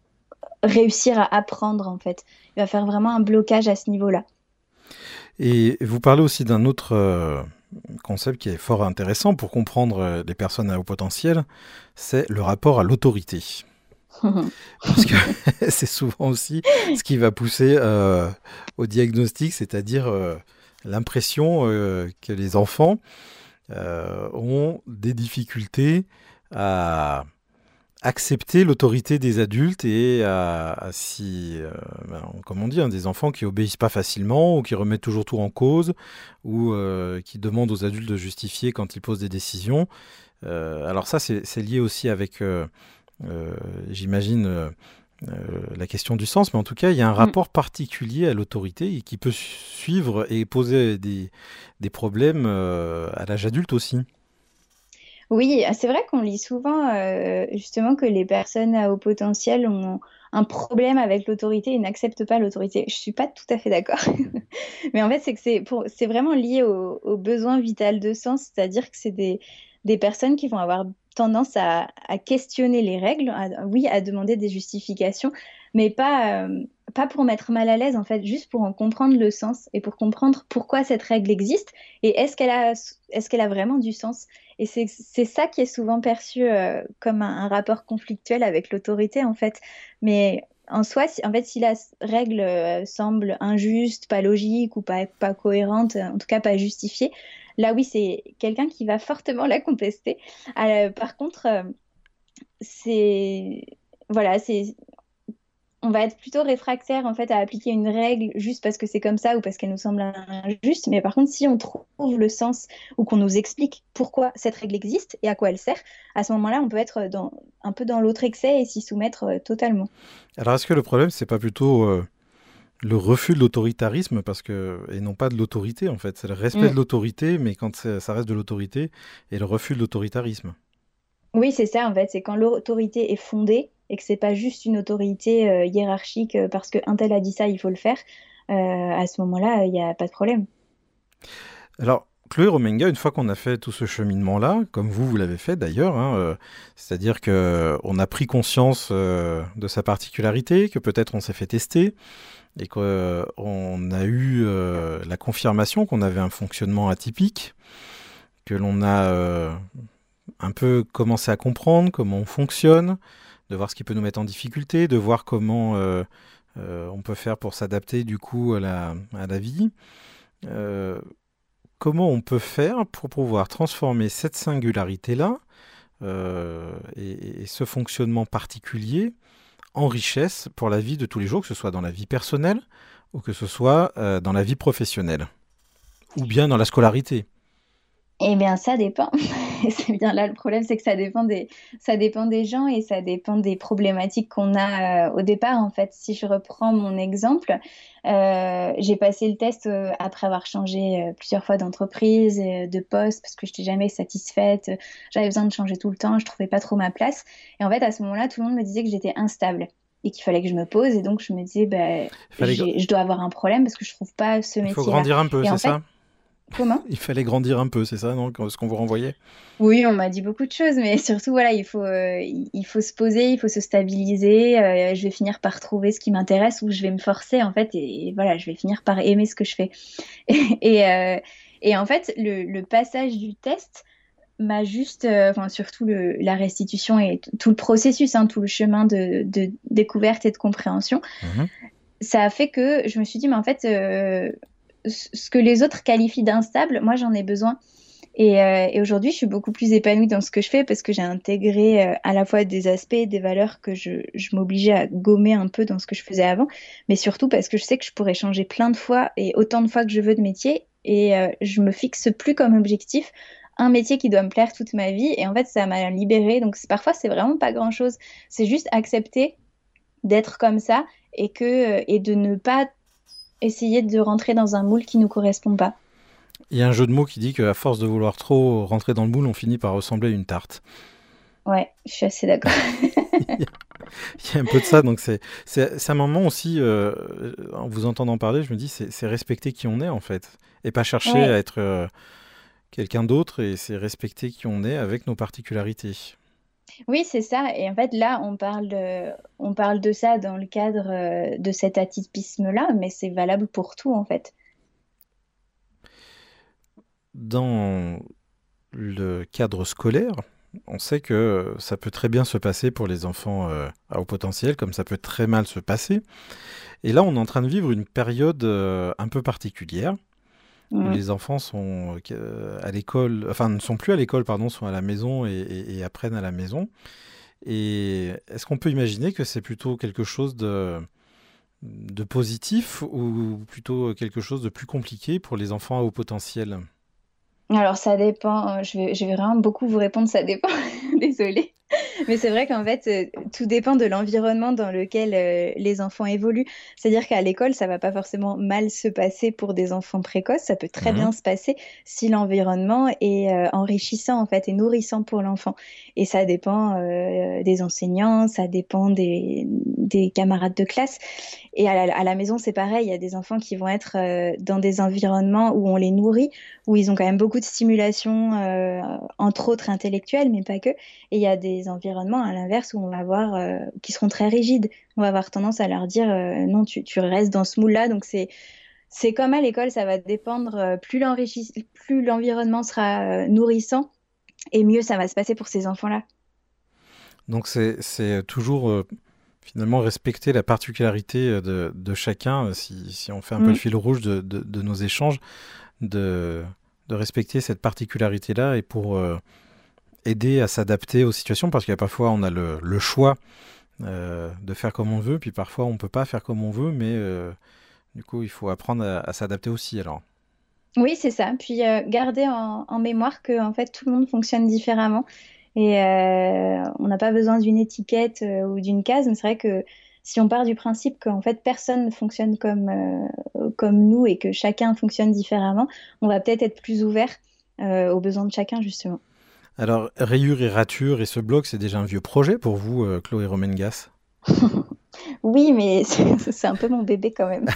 réussir à apprendre, en fait. Il va faire vraiment un blocage à ce niveau-là. Et vous parlez aussi d'un autre... Euh... concept qui est fort intéressant pour comprendre les personnes à haut potentiel, c'est le rapport à l'autorité. Parce que c'est souvent aussi ce qui va pousser euh, au diagnostic, c'est-à-dire euh, l'impression euh, que les enfants euh, ont des difficultés à accepter l'autorité des adultes et à, à si, euh, ben, comme on dit, hein, des enfants qui obéissent pas facilement ou qui remettent toujours tout en cause ou euh, qui demandent aux adultes de justifier quand ils posent des décisions. Euh, alors ça, c'est, c'est lié aussi avec, euh, euh, j'imagine, euh, euh, la question du sens, mais en tout cas, il y a un rapport particulier à l'autorité et qui peut suivre et poser des, des problèmes euh, à l'âge adulte aussi. Oui, c'est vrai qu'on lit souvent euh, justement que les personnes à haut potentiel ont un problème avec l'autorité et n'acceptent pas l'autorité. Je suis pas tout à fait d'accord. Mais en fait, c'est que c'est, pour, c'est vraiment lié au, au besoin vital de sens, c'est-à-dire que c'est des, des personnes qui vont avoir tendance à, à questionner les règles, à, oui, à demander des justifications, mais pas, euh, pas pour mettre mal à l'aise, en fait, juste pour en comprendre le sens et pour comprendre pourquoi cette règle existe et est-ce qu'elle a, est-ce qu'elle a vraiment du sens. Et c'est, c'est ça qui est souvent perçu euh, comme un, un rapport conflictuel avec l'autorité, en fait. Mais en soi, si, en fait, si la règle euh, semble injuste, pas logique ou pas, pas cohérente, en tout cas pas justifiée, là, oui, c'est quelqu'un qui va fortement la contester. Euh, par contre, euh, c'est... Voilà, c'est... on va être plutôt réfractaire en fait à appliquer une règle juste parce que c'est comme ça ou parce qu'elle nous semble injuste. Mais par contre, si on trouve le sens ou qu'on nous explique pourquoi cette règle existe et à quoi elle sert, à ce moment-là, on peut être dans, un peu dans l'autre excès et s'y soumettre euh, totalement. Alors, est-ce que le problème, c'est pas plutôt euh, le refus de l'autoritarisme parce que, et non pas de l'autorité, en fait. C'est le respect Mm. de l'autorité, mais quand c'est- ça reste de l'autorité, et le refus de l'autoritarisme. Oui, c'est ça en fait. C'est quand l'autorité est fondée et que c'est pas juste une autorité euh, hiérarchique euh, parce qu'un tel a dit ça, il faut le faire. Euh, à ce moment-là, il n'y a pas de problème. Alors, Chloé Romenga, une fois qu'on a fait tout ce cheminement-là, comme vous, vous l'avez fait d'ailleurs, hein, euh, c'est-à-dire qu'on a pris conscience euh, de sa particularité, que peut-être on s'est fait tester, et qu'on a eu euh, la confirmation qu'on avait un fonctionnement atypique, que l'on a euh, un peu commencé à comprendre comment on fonctionne, de voir ce qui peut nous mettre en difficulté, de voir comment euh, euh, on peut faire pour s'adapter du coup à la, à la vie. Euh, comment on peut faire pour pouvoir transformer cette singularité-là euh, et, et ce fonctionnement particulier en richesse pour la vie de tous les jours, que ce soit dans la vie personnelle ou que ce soit euh, dans la vie professionnelle, ou bien dans la scolarité. Eh bien, ça dépend. Et c'est bien là le problème, c'est que ça dépend des, ça dépend des gens et ça dépend des problématiques qu'on a euh, au départ. En fait, si je reprends mon exemple, euh, j'ai passé le test euh, après avoir changé euh, plusieurs fois d'entreprise, et de poste, parce que je n'étais jamais satisfaite. J'avais besoin de changer tout le temps, je trouvais pas trop ma place. Et en fait, à ce moment-là, tout le monde me disait que j'étais instable et qu'il fallait que je me pose. Et donc, je me disais, bah, Fallait... j'ai, je dois avoir un problème parce que je trouve pas ce métier-là. Il faut grandir un peu, et c'est en fait, ça? Comment? Il fallait grandir un peu, c'est ça, non, ce qu'on vous renvoyait? Oui, on m'a dit beaucoup de choses, mais surtout, voilà, il faut, euh, il faut se poser, il faut se stabiliser. Euh, je vais finir par trouver ce qui m'intéresse ou je vais me forcer, en fait, et, et voilà, je vais finir par aimer ce que je fais. Et, et, euh, et en fait, le, le passage du test m'a juste, euh, enfin, surtout le, la restitution et t- tout le processus, hein, tout le chemin de, de découverte et de compréhension, Mmh. ça a fait que je me suis dit, mais en fait, euh, ce que les autres qualifient d'instable, moi, j'en ai besoin. Et, euh, et aujourd'hui, je suis beaucoup plus épanouie dans ce que je fais parce que j'ai intégré euh, à la fois des aspects et des valeurs que je, je m'obligeais à gommer un peu dans ce que je faisais avant, mais surtout parce que je sais que je pourrais changer plein de fois et autant de fois que je veux de métier et euh, je me fixe plus comme objectif un métier qui doit me plaire toute ma vie et en fait, ça m'a libérée. Donc c'est- parfois, c'est vraiment pas grand-chose. C'est juste accepter d'être comme ça et, que, et de ne pas essayer de rentrer dans un moule qui ne nous correspond pas. Il y a un jeu de mots qui dit qu'à force de vouloir trop rentrer dans le moule, on finit par ressembler à une tarte. Ouais, je suis assez d'accord. Il y a un peu de ça, donc c'est, c'est, c'est un moment aussi, euh, en vous entendant parler, je me dis, c'est, c'est respecter qui on est en fait, et pas chercher Ouais. à être euh, quelqu'un d'autre, et c'est respecter qui on est avec nos particularités. Oui, c'est ça. Et en fait, là, on parle de, on parle de ça dans le cadre euh, de cet atypisme-là, mais c'est valable pour tout, en fait. Dans le cadre scolaire, on sait que ça peut très bien se passer pour les enfants euh, à haut potentiel, comme ça peut très mal se passer. Et là, on est en train de vivre une période euh, un peu particulière, où Mm. les enfants sont euh, à l'école, enfin ne sont plus à l'école, pardon, sont à la maison et, et- et apprennent à la maison. Et est-ce qu'on peut imaginer que c'est plutôt quelque chose de, de positif ou plutôt quelque chose de plus compliqué pour les enfants à haut potentiel? Alors, ça dépend. euh, Je vais, je vais vraiment beaucoup vous répondre, ça dépend. Désolée. Mais c'est vrai qu'en fait, euh, tout dépend de l'environnement dans lequel euh, les enfants évoluent. C'est-à-dire qu'à l'école, ça va pas forcément mal se passer pour des enfants précoces. Ça peut très Mhm. bien se passer si l'environnement est euh, enrichissant en fait et nourrissant pour l'enfant. Et ça dépend euh, des enseignants, ça dépend des, des camarades de classe. Et à la, à la maison, c'est pareil. Il y a des enfants qui vont être euh, dans des environnements où on les nourrit, où ils ont quand même beaucoup de stimulation, euh, entre autres intellectuelle, mais pas que. Et il y a des environnements, à l'inverse, où on va voir, euh, qui seront très rigides. On va avoir tendance à leur dire, euh, non, tu, tu restes dans ce moule-là. Donc, c'est, c'est comme à l'école, ça va dépendre. euh, plus l'enrichis- plus l'environnement sera euh, nourrissant, et mieux ça va se passer pour ces enfants-là. Donc c'est, c'est toujours euh, finalement respecter la particularité euh, de, de chacun, euh, si, si on fait un peu le Mm. fil rouge de, de- de nos échanges, de, de respecter cette particularité-là et pour euh, aider à s'adapter aux situations, parce qu'il y a parfois on a le, le choix euh, de faire comme on veut, puis parfois on ne peut pas faire comme on veut, mais euh, du coup il faut apprendre à, à s'adapter aussi alors. Oui, c'est ça. Puis euh, garder en, en mémoire que en fait tout le monde fonctionne différemment et euh, on n'a pas besoin d'une étiquette euh, ou d'une case. Mais c'est vrai que si on part du principe qu'en fait personne ne fonctionne comme euh, comme nous et que chacun fonctionne différemment, on va peut-être être plus ouvert euh, aux besoins de chacun justement. Alors Rayures et Ratures et ce blog, c'est déjà un vieux projet pour vous, euh, Chloé Romengas? Oui, mais c'est c'est un peu mon bébé quand même.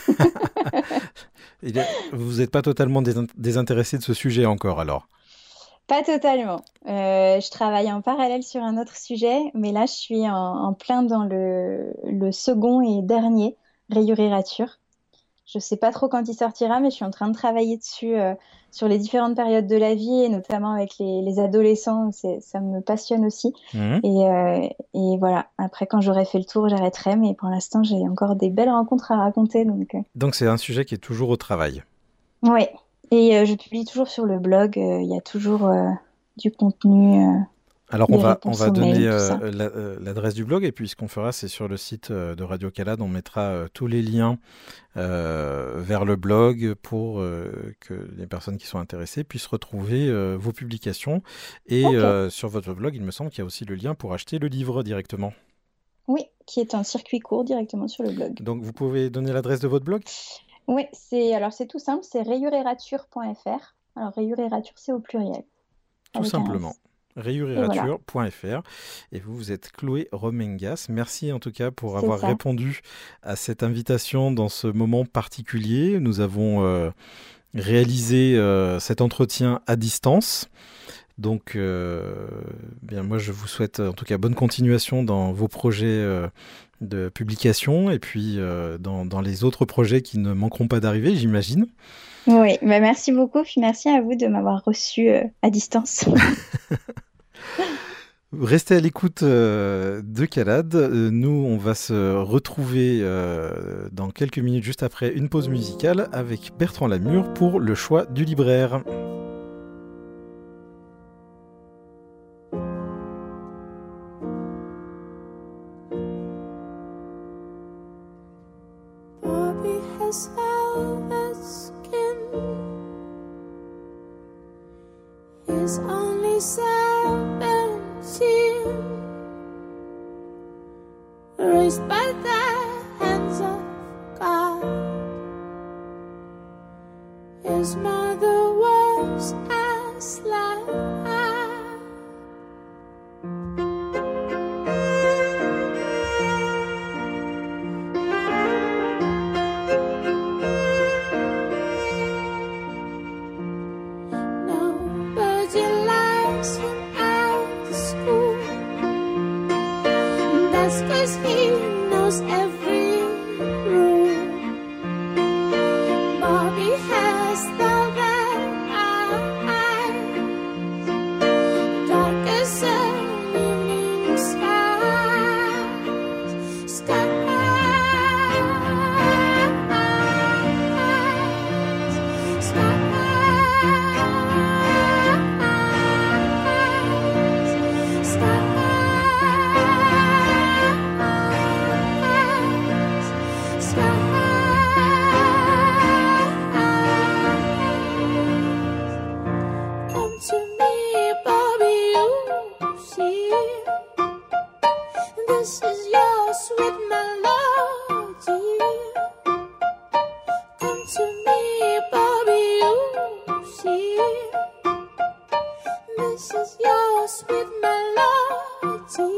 Il est- Vous n'êtes pas totalement désin- désintéressé de ce sujet encore alors? Pas totalement. Euh, je travaille en parallèle sur un autre sujet, mais là je suis en, en plein dans le, le second et dernier, Rayures et Ratures. Je sais pas trop quand il sortira, mais je suis en train de travailler dessus euh, sur les différentes périodes de la vie et notamment avec les, les adolescents. C'est, ça me passionne aussi. Mhm. Et, euh, et voilà, après quand j'aurai fait le tour, j'arrêterai. Mais pour l'instant, j'ai encore des belles rencontres à raconter. Donc, euh, Donc c'est un sujet qui est toujours au travail. ouais. Et euh, je publie toujours sur le blog. euh, Il y a toujours euh, du contenu, euh, Alors on des va, on réponses va aux donner mails, tout ça. euh, la- euh, l'adresse du blog et puis ce qu'on fera c'est sur le site euh, de Radio Calade, on mettra euh, tous les liens euh, vers le blog pour euh, que les personnes qui sont intéressées puissent retrouver euh, vos publications. Et Ok. euh, sur votre blog, il me semble qu'il y a aussi le lien pour acheter le livre directement. Oui, qui est un circuit court directement sur le blog. Donc vous pouvez donner l'adresse de votre blog? Oui, c'est alors c'est tout simple, c'est rayuresetratures point f r. Alors rayures et ratures, c'est au pluriel, Tout avec un simplement. S. rayures et Et voilà, ratures point f r. Et vous, vous êtes Chloé Romengas. Merci en tout cas pour c'est avoir ça. répondu à cette invitation dans ce moment particulier. Nous avons euh, réalisé euh, cet entretien à distance. Donc, euh, bien, moi, je vous souhaite en tout cas bonne continuation dans vos projets euh, de publication et puis euh, dans, dans les autres projets qui ne manqueront pas d'arriver, j'imagine. Oui, bah merci beaucoup, puis merci à vous de m'avoir reçu euh, à distance. Restez à l'écoute euh, de Calade. Euh, nous, on va se retrouver euh, dans quelques minutes, juste après une pause musicale, avec Bertrand Lamure pour le choix du libraire. Bobby has velvet skin. He's only seventeen, raised by the hands of God. His mother was a slave. Nobody likes him at school. That's 'cause he knows every rule. Bobby has velvet eyes, dark as an evening sky. Skies, skies, skies, skies. Come to me, Bobby, you see. This is your sweet melody. Come to me, Bobby, you see. This is your sweet melody.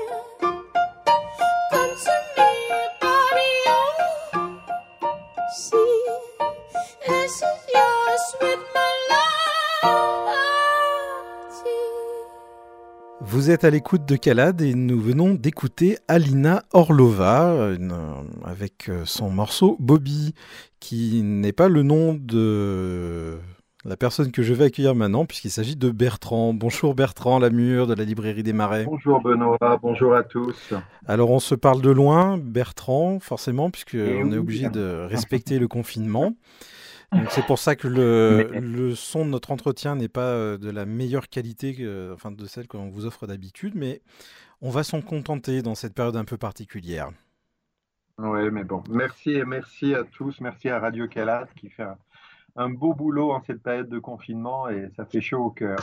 Come to me, Bobby, you see. This is your sweet melody. Vous êtes à l'écoute de Calade et nous venons d'écouter Alina Orlova une, euh, avec euh, son morceau Bobby, qui n'est pas le nom de la personne que je vais accueillir maintenant, puisqu'il s'agit de Bertrand. Bonjour Bertrand Lamure de la librairie des Marais. Bonjour Benoît, bonjour à tous. Alors on se parle de loin, Bertrand, forcément, Et puisqu'on est oui, obligé de respecter le confinement. Donc c'est pour ça que le, mais le son de notre entretien n'est pas euh, de la meilleure qualité, que, enfin de celle qu'on vous offre d'habitude, mais On va s'en contenter dans cette période un peu particulière. Oui, mais bon, merci et merci à tous, merci à Radio Calade qui fait un, un beau boulot en cette période de confinement et ça fait chaud au cœur.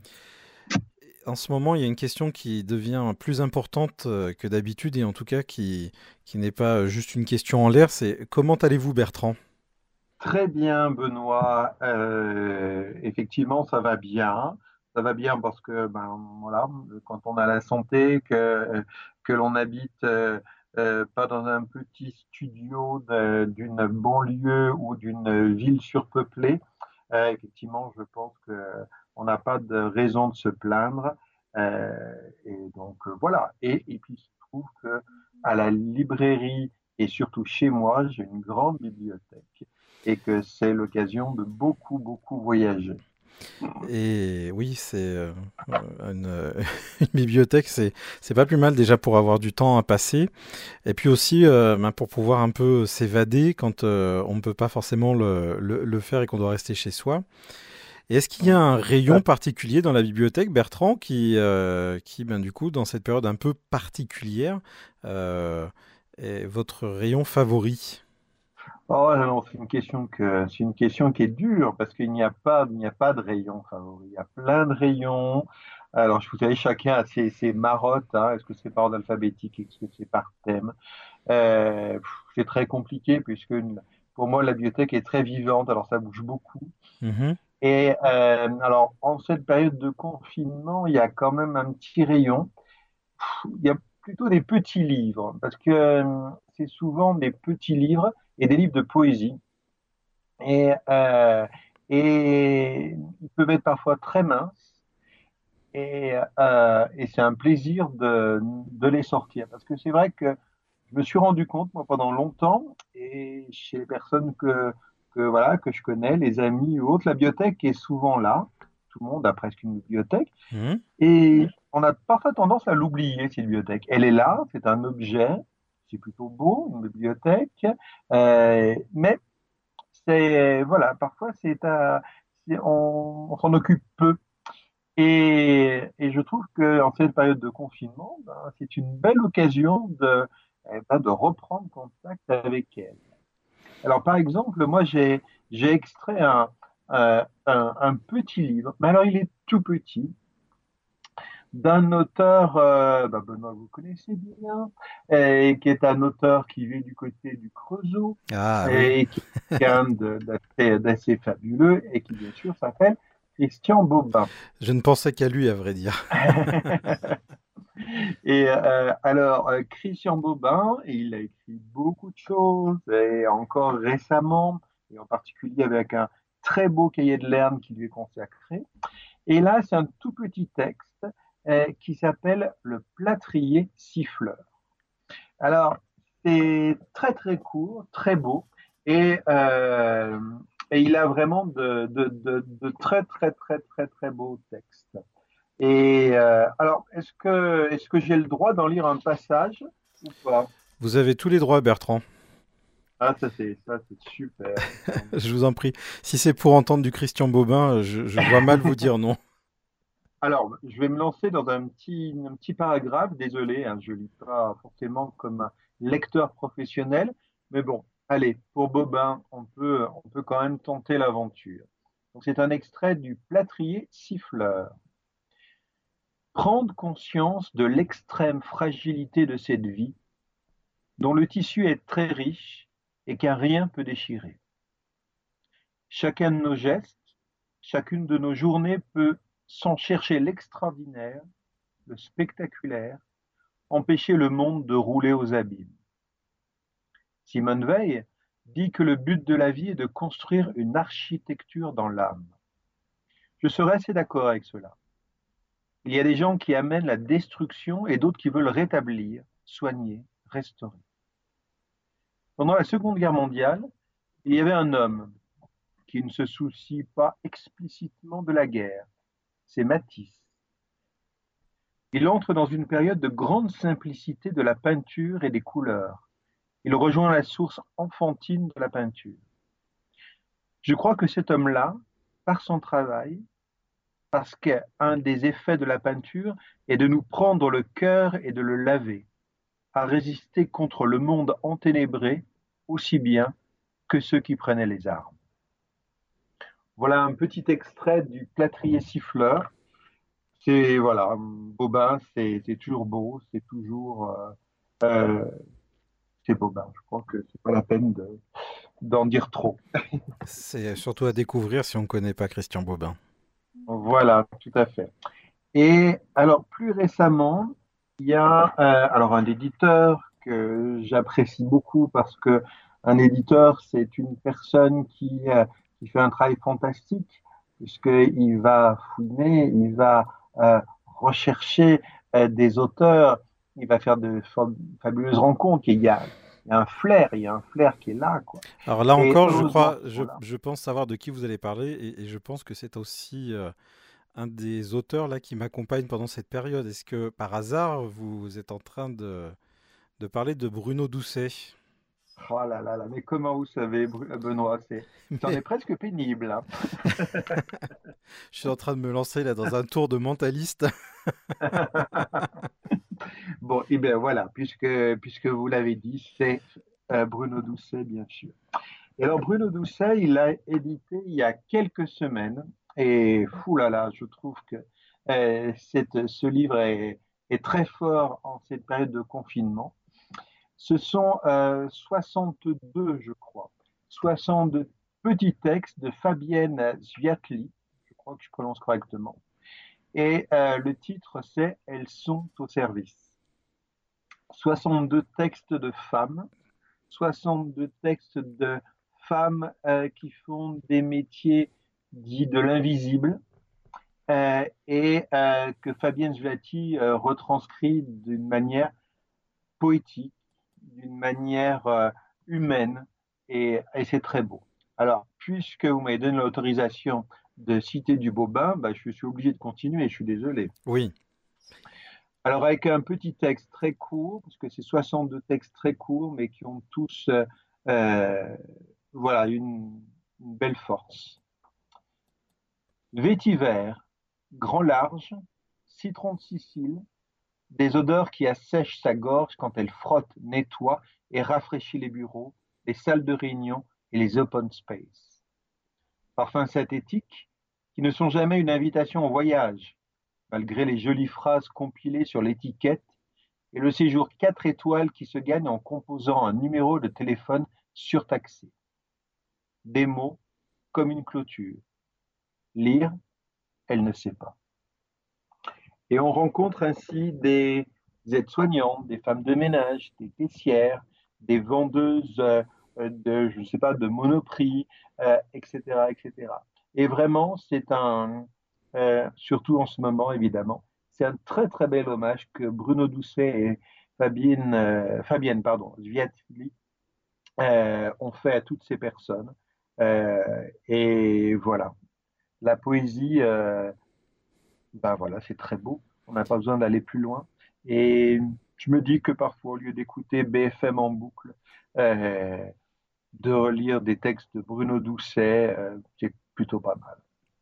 En ce moment, il y a une question qui devient plus importante euh, que d'habitude et en tout cas qui, qui n'est pas juste une question en l'air, c'est comment allez-vous Bertrand? Très bien, Benoît. Euh, effectivement, ça va bien. Ça va bien parce que, ben, voilà, quand on a la santé, que, que l'on habite euh, euh, pas dans un petit studio de- d'une banlieue ou d'une ville surpeuplée, euh, effectivement, je pense que on n'a pas de raison de se plaindre. Euh, et donc, euh, voilà. Et, et puis, il se trouve que à la librairie et surtout chez moi, j'ai une grande bibliothèque et que c'est l'occasion de beaucoup, beaucoup voyager. Et oui, c'est euh, une, euh, une bibliothèque, c'est c'est pas plus mal déjà pour avoir du temps à passer, et puis aussi euh, ben, pour pouvoir un peu s'évader quand euh, on ne peut pas forcément le, le, le faire et qu'on doit rester chez soi. Et est-ce qu'il y a un rayon particulier dans la bibliothèque, Bertrand, qui, euh, qui ben, du coup, dans cette période un peu particulière, euh, est votre rayon favori? Oh non, c'est une question que c'est une question qui est dure parce qu'il n'y a pas il n'y a pas de rayon favori. Il y a plein de rayons. Alors, vous savez, chacun a ses, ses marottes, hein. Est-ce que c'est par ordre alphabétique? Est-ce que c'est par thème? Euh, pff, c'est très compliqué puisque une- pour moi, la bibliothèque est très vivante. Alors, ça bouge beaucoup. Mhm. Et euh, alors, en cette période de confinement, il y a quand même un petit rayon. Il y a plutôt des petits livres, parce que euh, c'est souvent des petits livres et des livres de poésie. Et, euh, et ils peuvent être parfois très minces, et, euh, et c'est un plaisir de, de les sortir. Parce que c'est vrai que je me suis rendu compte, moi, pendant longtemps, et chez les personnes que, que, voilà, que je connais, les amis ou autres, la bibliothèque est souvent là. Tout le monde a presque une bibliothèque. Mhm. Et on a parfois tendance à l'oublier, cette bibliothèque. Elle est là, c'est un objet, c'est plutôt beau, une bibliothèque, euh, mais c'est, voilà, parfois c'est à, c'est- on, on s'en occupe peu. Et, et je trouve que en cette période de confinement, ben, c'est une belle occasion de, eh ben, de reprendre contact avec elle. Alors, par exemple, moi, j'ai, j'ai extrait un, euh, un, un petit livre, mais alors il est tout petit, d'un auteur, euh, bah Benoît, vous connaissez bien, et qui est un auteur qui vit du côté du Creusot, Ah oui, et qui est quelqu'un de- d'assez d'assez fabuleux, et qui, bien sûr, s'appelle Christian Bobin. je ne pensais qu'à lui, à vrai dire. Et euh, alors, euh, Christian Bobin, il a écrit beaucoup de choses, et encore récemment, et en particulier avec un très beau cahier de Lerne qui lui est consacré. Et là, c'est un tout petit texte euh, qui s'appelle Le plâtrier siffleur. Alors, c'est très très court, très beau, et, euh, et il a vraiment de, de, de, de très très très très très beaux textes. Et euh, alors, est-ce que est-ce que j'ai le droit d'en lire un passage ou pas? Vous avez tous les droits, Bertrand. Ah, ça c'est ça c'est super. Je vous en prie. Si c'est pour entendre du Christian Bobin, je, je vois mal vous dire non. Alors, je vais me lancer dans un petit un petit paragraphe. Désolé, hein, je lis pas forcément comme un lecteur professionnel, mais bon, allez, pour Bobin, on peut on peut quand même tenter l'aventure. Donc, c'est un extrait du Plâtrier siffleur. Prendre conscience de l'extrême fragilité de cette vie, dont le tissu est très riche et qu'un rien peut déchirer. Chacun de nos gestes, chacune de nos journées peut, sans chercher l'extraordinaire, le spectaculaire, empêcher le monde de rouler aux abîmes. Simone Veil dit que le but de la vie est de construire une architecture dans l'âme. Je serais assez d'accord avec cela. Il y a des gens qui amènent la destruction et d'autres qui veulent rétablir, soigner, restaurer. Pendant la Seconde Guerre mondiale, il y avait un homme qui ne se soucie pas explicitement de la guerre. C'est Matisse. Il entre dans une période de grande simplicité de la peinture et des couleurs. Il rejoint la source enfantine de la peinture. Je crois que cet homme-là, par son travail, parce qu'un des effets de la peinture est de nous prendre le cœur et de le laver, à résister contre le monde enténébré aussi bien que ceux qui prenaient les armes. Voilà un petit extrait du Plâtrier siffleur. C'est, voilà, Bobin, c'est, c'est toujours beau, c'est toujours... Euh, euh, c'est Bobin, je crois que c'est pas la peine de, d'en dire trop. C'est surtout à découvrir si on ne connaît pas Christian Bobin. Voilà, tout à fait. Et alors, plus récemment, il y a euh, alors un éditeur que j'apprécie beaucoup parce que un éditeur, c'est une personne qui, euh, qui fait un travail fantastique, puisqu'il va fouiner, il va euh, rechercher euh, des auteurs, il va faire de fabuleuses rencontres. Et il y a, il y a un flair, il y a un flair qui est là, quoi. Alors là Et encore, je heureusement, crois, je, voilà. je pense savoir de qui vous allez parler et, et je pense que c'est aussi euh, un des auteurs là qui m'accompagne pendant cette période. Est-ce que par hasard vous êtes en train de, de parler de Bruno Doucet? Oh là là là, mais comment vous savez, Bru- Benoît, c'est, c'en Mais est presque pénible, hein. je suis en train de me lancer là dans un tour de mentaliste. Bon, et bien voilà, puisque, puisque vous l'avez dit, c'est euh, Bruno Doucet, bien sûr. Et alors, Bruno Doucet, il a édité il y a quelques semaines, et fou là là, je trouve que euh, cette- ce livre est, est très fort en cette période de confinement. Ce sont euh, soixante-deux, je crois, soixante-deux petits textes de Fabienne Zviatli, je crois que je prononce correctement, et euh, le titre c'est Elles sont au service. soixante-deux textes de femmes, soixante-deux textes de femmes euh, qui font des métiers dits de l'invisible euh, et euh, que Fabienne Zviatli euh, retranscrit d'une manière poétique, d'une manière euh, humaine, et, et c'est très beau. Alors, puisque vous m'avez donné l'autorisation de citer du Bobin, bah, je suis obligé de continuer, je suis désolé. Oui, Alors, avec un petit texte très court, parce que c'est soixante-deux textes très courts, mais qui ont tous euh, euh, voilà, une, une belle force. Vétiver, grand large, citron de Sicile, des odeurs qui assèchent sa gorge quand elle frotte, nettoie et rafraîchit les bureaux, les salles de réunion et les open space. Parfums synthétiques qui ne sont jamais une invitation au voyage, malgré les jolies phrases compilées sur l'étiquette et le séjour quatre étoiles qui se gagne en composant un numéro de téléphone surtaxé. Des mots comme une clôture. Lire, elle ne sait pas. Et on rencontre ainsi des aides-soignantes, des femmes de ménage, des caissières, des vendeuses euh, de, je ne sais pas, de Monoprix, euh, et cetera, et cetera. Et vraiment, c'est un, euh, surtout en ce moment, évidemment, c'est un très très bel hommage que Bruno Doucet et Fabienne, euh, Fabienne pardon, Zviatli euh, ont fait à toutes ces personnes. Euh, et voilà, la poésie. Euh, Ben voilà, c'est très beau. On n'a pas besoin d'aller plus loin. Et je me dis que parfois, au lieu d'écouter B F M en boucle, euh, de relire des textes de Bruno Doucet, euh, c'est plutôt pas mal.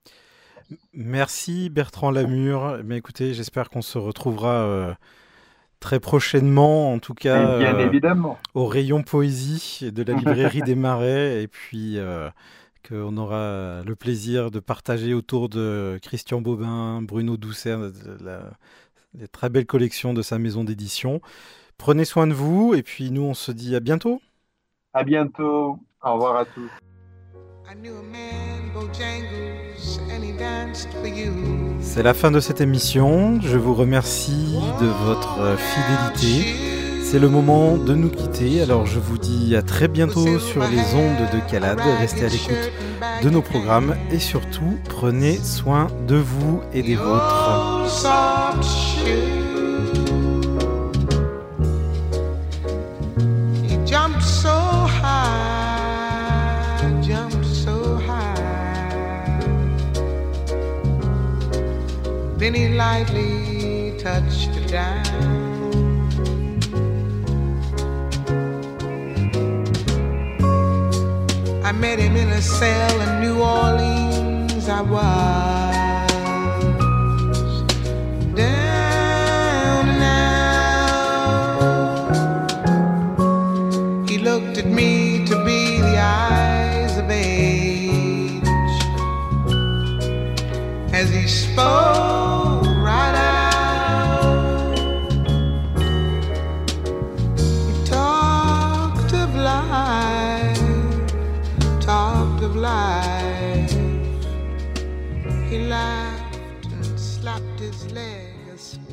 merci Bertrand Lamure. Mais écoutez, j'espère qu'on se retrouvera euh, très prochainement, en tout Et cas bien euh, évidemment. au rayon poésie de la librairie des Marais, et puis euh, qu'on aura le plaisir de partager autour de Christian Bobin, Bruno Doucet, la, les très belles collections de sa maison d'édition. Prenez soin de vous, et puis nous on se dit à bientôt. À bientôt. Au revoir à tous. I knew a man, Bojangles, and he danced for you. C'est la fin de cette émission. Je vous remercie de votre fidélité. C'est le moment de nous quitter. Alors je vous dis à très bientôt sur les ondes de Calade. Restez à l'écoute de nos programmes et surtout prenez soin de vous et des vôtres. Soft shoe. He jumped so high, jumped so high. Then he lightly touched down. I met him in a cell in New Orleans. I was as he spoke right out. He talked of life, talked of life. He laughed and slapped his leg.